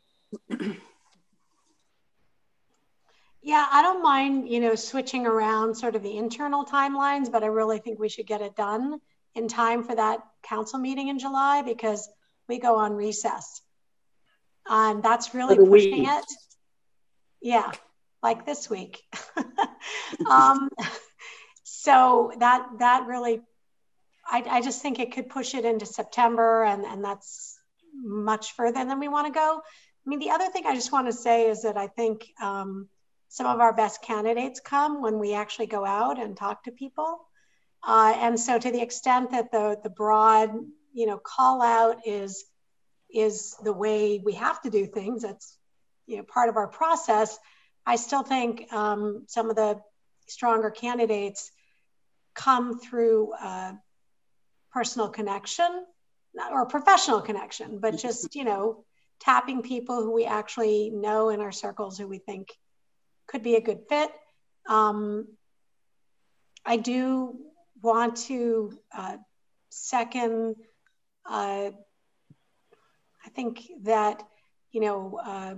Yeah, I don't mind, you know, switching around sort of the internal timelines, but I really think we should get it done in time for that council meeting in July, because we go on recess. And that's really pushing week. it. Yeah, like this week. um, so that that really, I, I just think it could push it into September, and, and that's much further than we want to go. I mean, the other thing I just want to say is that I think um, some of our best candidates come when we actually go out and talk to people. Uh, and so to the extent that the, the broad, you know, call out is, is the way we have to do things, that's, you know, part of our process, I still think um, some of the stronger candidates come through uh, personal connection, or professional connection, but just, you know, tapping people who we actually know in our circles who we think could be a good fit. Um, I do want to uh, second, uh, I think that, you know, uh,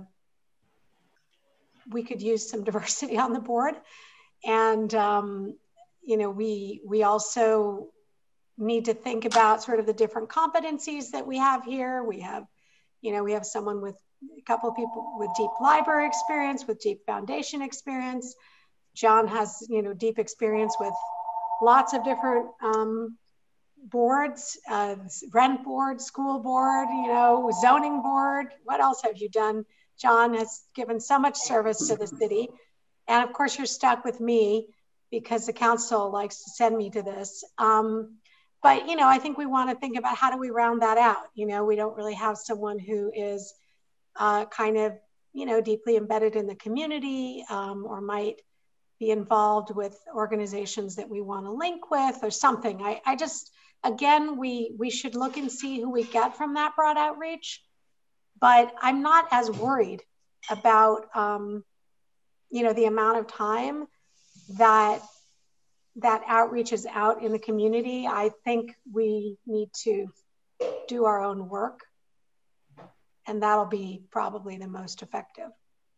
we could use some diversity on the board. And, um, you know, we, we also need to think about sort of the different competencies that we have here. We have, you know, we have someone with a couple of people with deep library experience, with deep foundation experience. John has, you know, deep experience with lots of different um, boards, uh, rent board, school board, you know, zoning board. What else have you done? John has given so much service to the city. And of course, you're stuck with me because the council likes to send me to this. Um, But, you know, I think we want to think about how do we round that out? You know, we don't really have someone who is uh, kind of, you know, deeply embedded in the community um, or might be involved with organizations that we want to link with or something. I, I just, again, we, we should look and see who we get from that broad outreach. But I'm not as worried about, um, you know, the amount of time that that outreach is out in the community. I think we need to do our own work, and that'll be probably the most effective.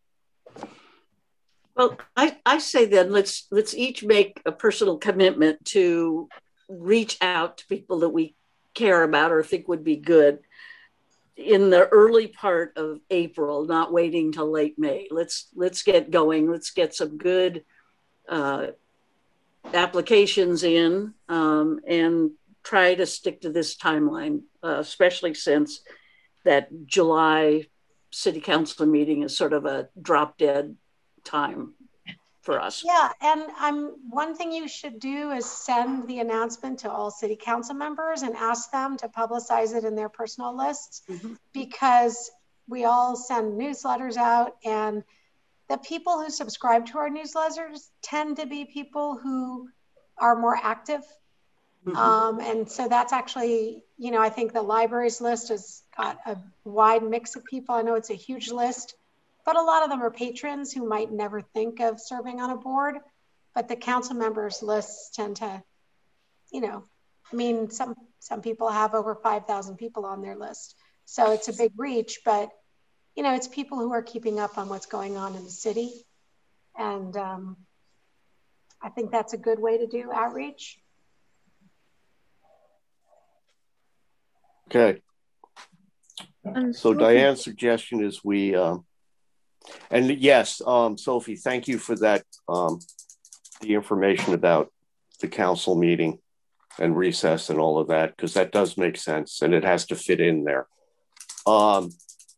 Well, I, I say then let's let's each make a personal commitment to reach out to people that we care about or think would be good in the early part of April, not waiting till late May. Let's let's get going. Let's get some good uh, applications in um, and try to stick to this timeline, uh, especially since that July city council meeting is sort of a drop dead time for us. Yeah, and um, one thing you should do is send the announcement to all city council members and ask them to publicize it in their personal lists, mm-hmm. because we all send newsletters out, and the people who subscribe to our newsletters tend to be people who are more active. Mm-hmm. Um, and so that's actually, you know, I think the library's list is got a wide mix of people. I know it's a huge list, but a lot of them are patrons who might never think of serving on a board. But the council members lists tend to, you know, I mean, some some people have over five thousand people on their list. So it's a big reach, but, you know, it's people who are keeping up on what's going on in the city. And um, I think that's a good way to do outreach. Okay. Um, So Sophie, Diane's suggestion is we, um, and yes, um, Sophie, thank you for that, um, the information about the council meeting and recess and all of that, because that does make sense and it has to fit in there. Um,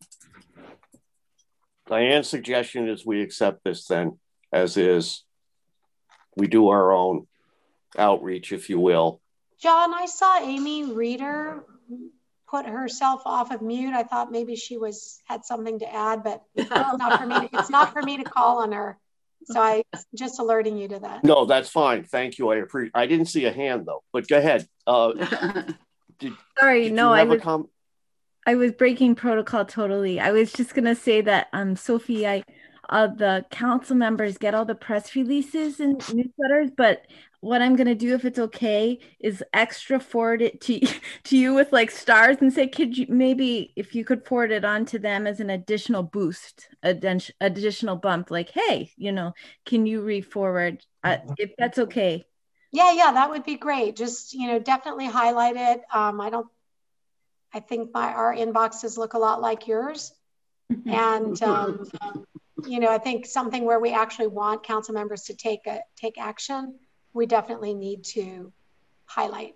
Diane's suggestion is we accept this then, as is. We do our own outreach, if you will. John, I saw Amy Reeder put herself off of mute. I thought maybe she was had something to add, but it's not for me. To, it's not for me to call on her. So I just alerting you to that. No, that's fine. Thank you. I appreciate. I didn't see a hand though, but go ahead. Uh, did, sorry, did no, you I have was a com- I was breaking protocol totally. I was just gonna say that, um, Sophie, I, uh, the council members get all the press releases and newsletters, but what I'm gonna do, if it's okay, is extra forward it to to you with like stars and say, could you maybe if you could forward it on to them as an additional boost, addition, additional bump, like, hey, you know, can you re-forward uh, if that's okay? Yeah, yeah, that would be great. Just, you know, definitely highlight it. Um, I don't. I think my our inboxes look a lot like yours. And, um, you know, I think something where we actually want council members to take a, take action, we definitely need to highlight.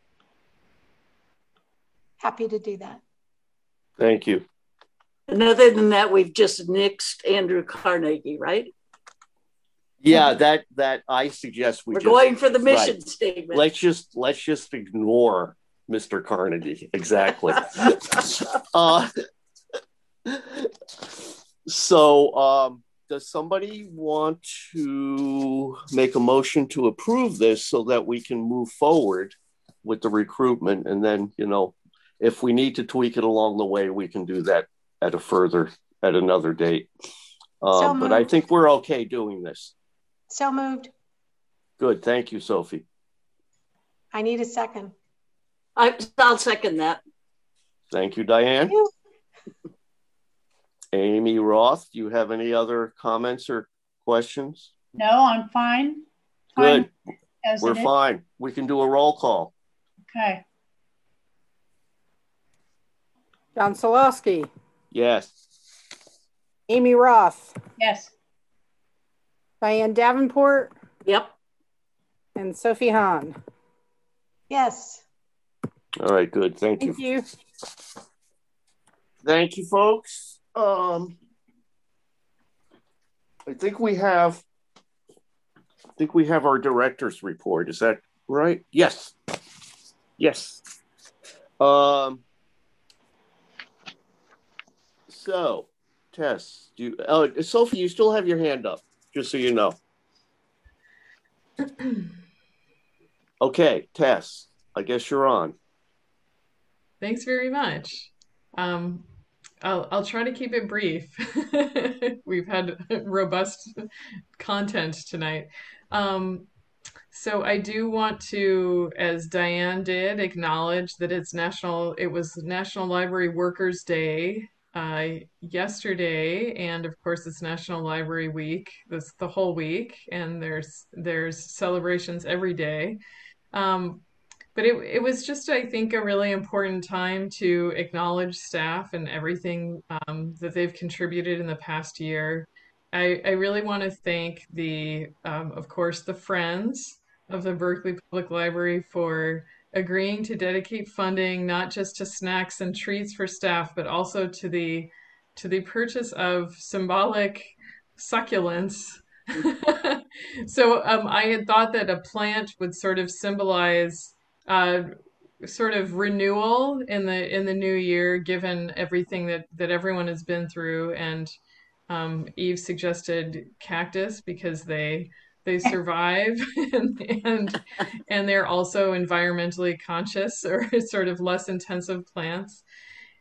Happy to do that. Thank you. And other than that, we've just nixed Andrew Carnegie, right? Yeah, that that I suggest we We're just, going for the mission right. statement. Let's just let's just ignore Mister Carnegie. Exactly. uh, so um, does somebody want to make a motion to approve this so that we can move forward with the recruitment? And then, you know, if we need to tweak it along the way, we can do that at a further, at another date. Um, So but I moved. think we're okay doing this. So moved. Good. Thank you, Sophie. I need a second. I, I'll second that. Thank you, Diane. Thank you. Amy Roth, do you have any other comments or questions? No, I'm fine. Fine Good. as We're it is. fine. We can do a roll call. Okay. John Solowski, Yes. Amy Roth, Yes. Diane Davenport, Yep. and Sophie Hahn. Yes. All right, good. Thank you. Thank you. Thank you, folks. Um, I think we have, I think we have our director's report. Is that right? Yes. Yes. Um, so, Tess, do you, oh, Sophie, you still have your hand up, just so you know. Okay, Tess, I guess you're on. Thanks very much. Um, I'll, I'll try to keep it brief. We've had robust content tonight. Um, so I do want to, as Diane did, acknowledge that it's National, it was National Library Workers' Day uh, yesterday, and of course it's National Library Week, this the whole week, and there's there's celebrations every day. Um, But it, it was just, I think, a really important time to acknowledge staff and everything um, that they've contributed in the past year. I, I really want to thank the, um, of course, the Friends of the Berkeley Public Library for agreeing to dedicate funding not just to snacks and treats for staff, but also to the to the purchase of symbolic succulents. So um, I had thought that a plant would sort of symbolize Uh, sort of renewal in the in the new year, given everything that that everyone has been through. And um, Eve suggested cactus because they they survive and, and and they're also environmentally conscious, or sort of less intensive plants.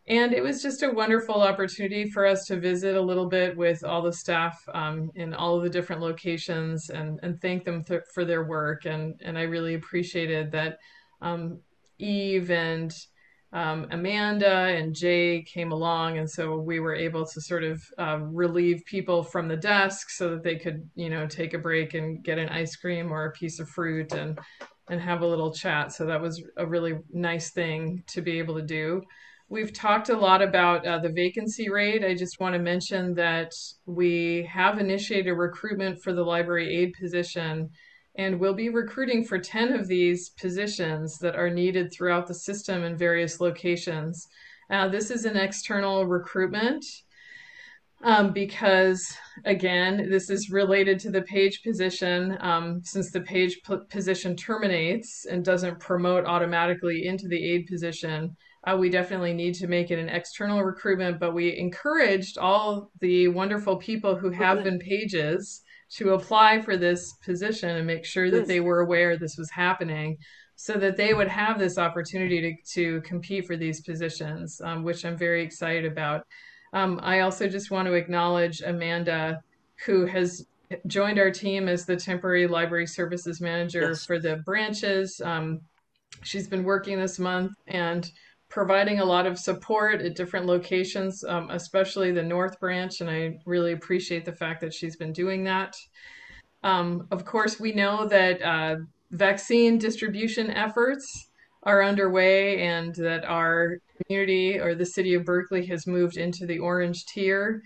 And it was just a wonderful opportunity for us to visit a little bit with all the staff um, in all of the different locations and, and thank them th for their work. And, and I really appreciated that um, Eve and um, Amanda and Jay came along. And so we were able to sort of uh, relieve people from the desk so that they could, you know, take a break and get an ice cream or a piece of fruit and, and have a little chat. So that was a really nice thing to be able to do. We've talked a lot about uh, the vacancy rate. I just want to mention that we have initiated recruitment for the library aide position, and we'll be recruiting for ten of these positions that are needed throughout the system in various locations. Uh, this is an external recruitment um, because, again, this is related to the page position. Um, since the page position terminates and doesn't promote automatically into the aide position, Uh, we definitely need to make it an external recruitment, but we encouraged all the wonderful people who have been pages to apply for this position and make sure that they were aware this was happening so that they would have this opportunity to, to compete for these positions, um, which I'm very excited about. Um, I also just want to acknowledge Amanda, who has joined our team as the temporary library services manager Yes. for the branches. Um, she's been working this month and providing a lot of support at different locations, um, especially the North Branch, and I really appreciate the fact that she's been doing that. Um, of course, we know that uh, vaccine distribution efforts are underway and that our community or the city of Berkeley has moved into the orange tier.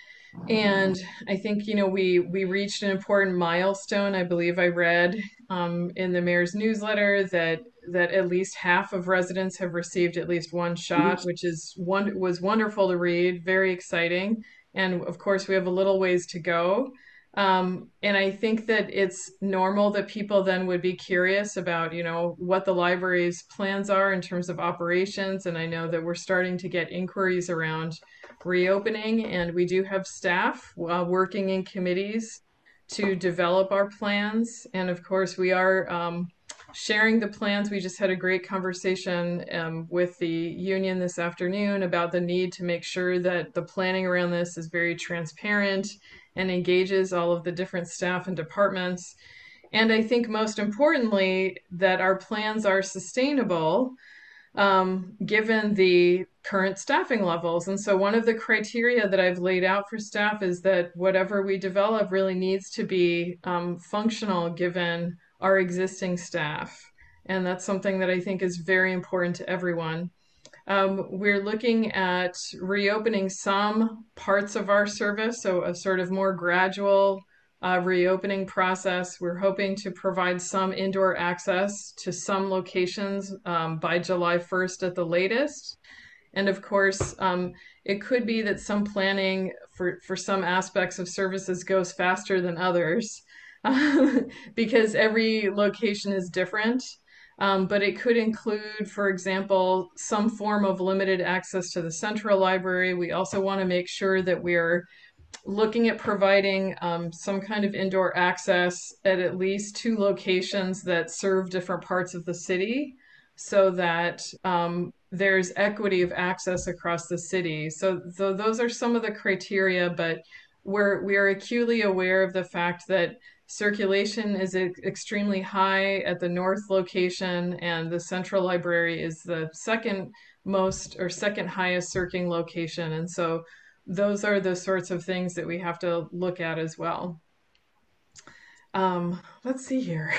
And I think, you know, we, we reached an important milestone. I believe I read um, in the mayor's newsletter that that at least half of residents have received at least one shot, which is one was wonderful to read, very exciting. And of course, we have a little ways to go. Um, and I think that it's normal that people then would be curious about, you know, what the library's plans are in terms of operations. And I know that we're starting to get inquiries around reopening, and we do have staff uh, working in committees to develop our plans. And of course, we are um, sharing the plans. We just had a great conversation um, with the union this afternoon about the need to make sure that the planning around this is very transparent and engages all of the different staff and departments. And I think most importantly, that our plans are sustainable um, given the current staffing levels. And so one of the criteria that I've laid out for staff is that whatever we develop really needs to be um, functional given our existing staff. And that's something that I think is very important to everyone. Um, we're looking at reopening some parts of our service, so a sort of more gradual uh, reopening process. We're hoping to provide some indoor access to some locations um, by July first at the latest. And of course, um, it could be that some planning for, for some aspects of services goes faster than others because every location is different. Um, but it could include, for example, some form of limited access to the central library. We also want to make sure that we're looking at providing um, some kind of indoor access at at least two locations that serve different parts of the city so that um, there's equity of access across the city. So, so those are some of the criteria, but we're, we are acutely aware of the fact that circulation is extremely high at the north location, and the central library is the second most or second highest circling location. And so those are the sorts of things that we have to look at as well. Um, let's see here.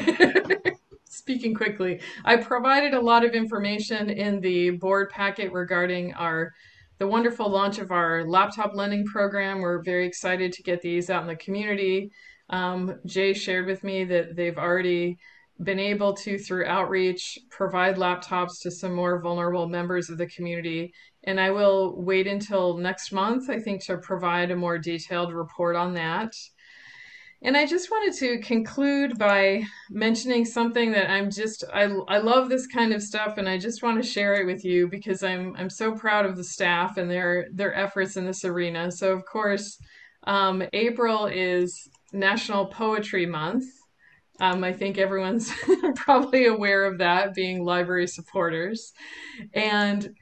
Speaking quickly, I provided a lot of information in the board packet regarding our the wonderful launch of our laptop lending program. We're very excited to get these out in the community. Um, Jay shared with me that they've already been able to, through outreach, provide laptops to some more vulnerable members of the community. And I will wait until next month, I think, to provide a more detailed report on that. And I just wanted to conclude by mentioning something that I'm just, I, I love this kind of stuff, and I just want to share it with you because I'm, I'm so proud of the staff and their, their efforts in this arena. So of course, um, April is National Poetry Month. Um, I think everyone's probably aware of that, being library supporters. And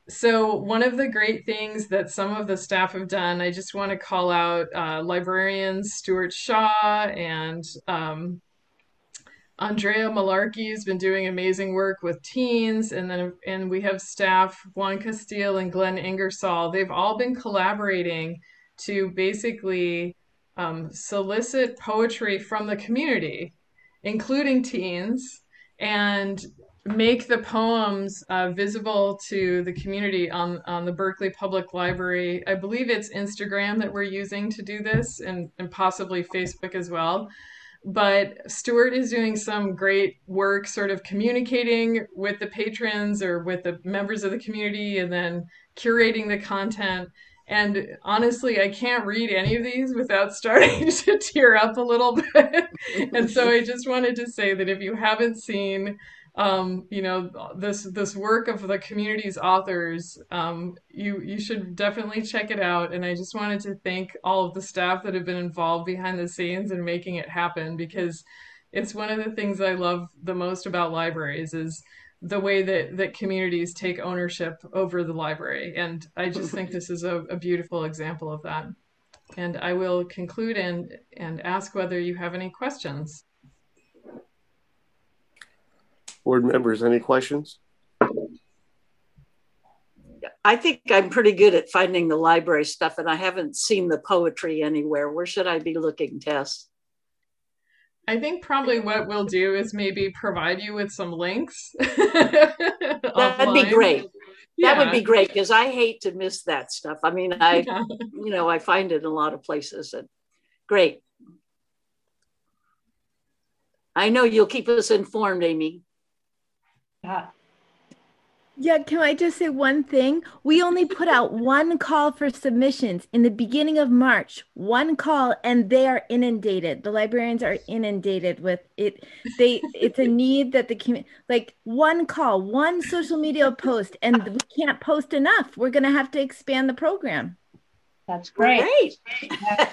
So one of the great things that some of the staff have done, I just want to call out uh, librarians Stuart Shaw and um, Andrea Malarkey has been doing amazing work with teens, and then and we have staff Juan Castile and Glenn Ingersoll. They've all been collaborating to basically um, solicit poetry from the community, including teens, and make the poems uh, visible to the community on, on the Berkeley Public Library. I believe it's Instagram that we're using to do this, and, and possibly Facebook as well. But Stuart is doing some great work sort of communicating with the patrons or with the members of the community and then curating the content. And honestly, I can't read any of these without starting to tear up a little bit. And so I just wanted to say that if you haven't seen um, you know, this this work of the community's authors, um, you you should definitely check it out. And I just wanted to thank all of the staff that have been involved behind the scenes and making it happen, because it's one of the things I love the most about libraries is the way that that communities take ownership over the library. And I just think this is a, a beautiful example of that. And I will conclude and and ask whether you have any questions. Board members, any questions? I think I'm pretty good at finding the library stuff, and I haven't seen the poetry anywhere. Where should I be looking, Tess? I think probably what we'll do is maybe provide you with some links. That'd be great. Yeah. That would be great, because I hate to miss that stuff. I mean, I, yeah. you know, I find it in a lot of places. And great. I know you'll keep us informed, Amy. Yeah. Yeah, can I just say one thing? We only put out one call for submissions in the beginning of March, one call, and they are inundated. The librarians are inundated with it. They, it's a need that the community, like one call, one social media post, and we can't post enough. We're going to have to expand the program. That's great. Great. Yeah.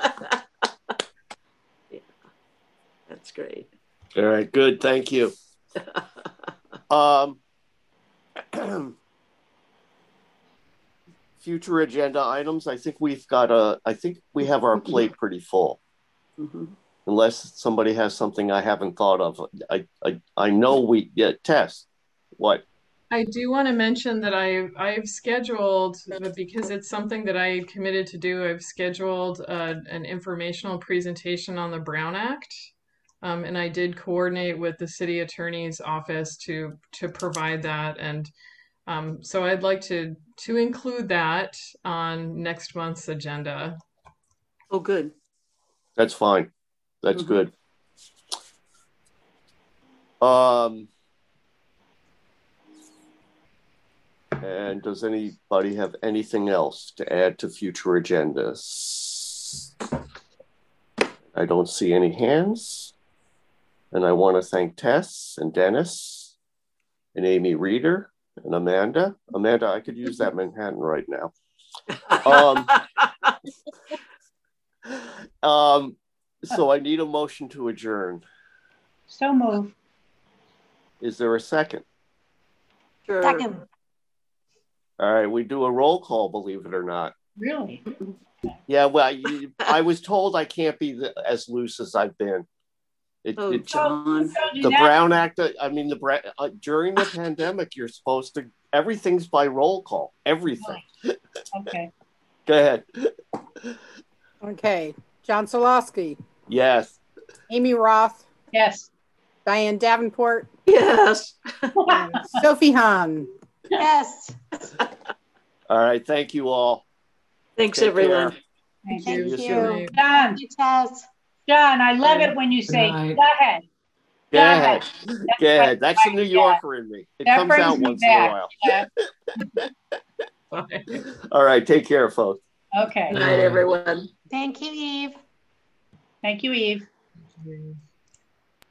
That's great. All right, good. Thank you. Um, future agenda items. I think we've got a, I think we have our plate pretty full. Mm-hmm. Unless somebody has something I haven't thought of. I, I, I know we, yeah, Tess, what? I do want to mention that I, I've scheduled, because it's something that I committed to do, I've scheduled uh, an informational presentation on the Brown Act. Um, and I did coordinate with the city attorney's office to to provide that, and um, so I'd like to to include that on next month's agenda. Oh, good. That's fine. That's mm-hmm. good. Um, and does anybody have anything else to add to future agendas? I don't see any hands. And I want to thank Tess and Dennis and Amy Reeder and Amanda. Amanda, I could use that Manhattan right now. Um, um, so I need a motion to adjourn. So move. Is there a second? Sure. Second. All right, we do a roll call, believe it or not. Really? Yeah, well, you, I was told I can't be the, as loose as I've been. It, oh, it, John. The Brown Act, I mean, the uh, during the pandemic, you're supposed to, everything's by roll call, everything. Okay. Go ahead. Okay. John Solosky. Yes. Amy Roth. Yes. Diane Davenport. Yes. And Sophie Hahn. Yes. All right. Thank you all. Thanks, Take everyone. Care. Thank, Thank you. you. John. Tess. John, I love it when you say, go ahead. Go, go ahead. ahead. Go ahead. That's the New Yorker in me. It that comes out once back. in a while. Yeah. All right. Take care, folks. Okay. Good night, everyone. Thank you, Eve. Thank you, Eve.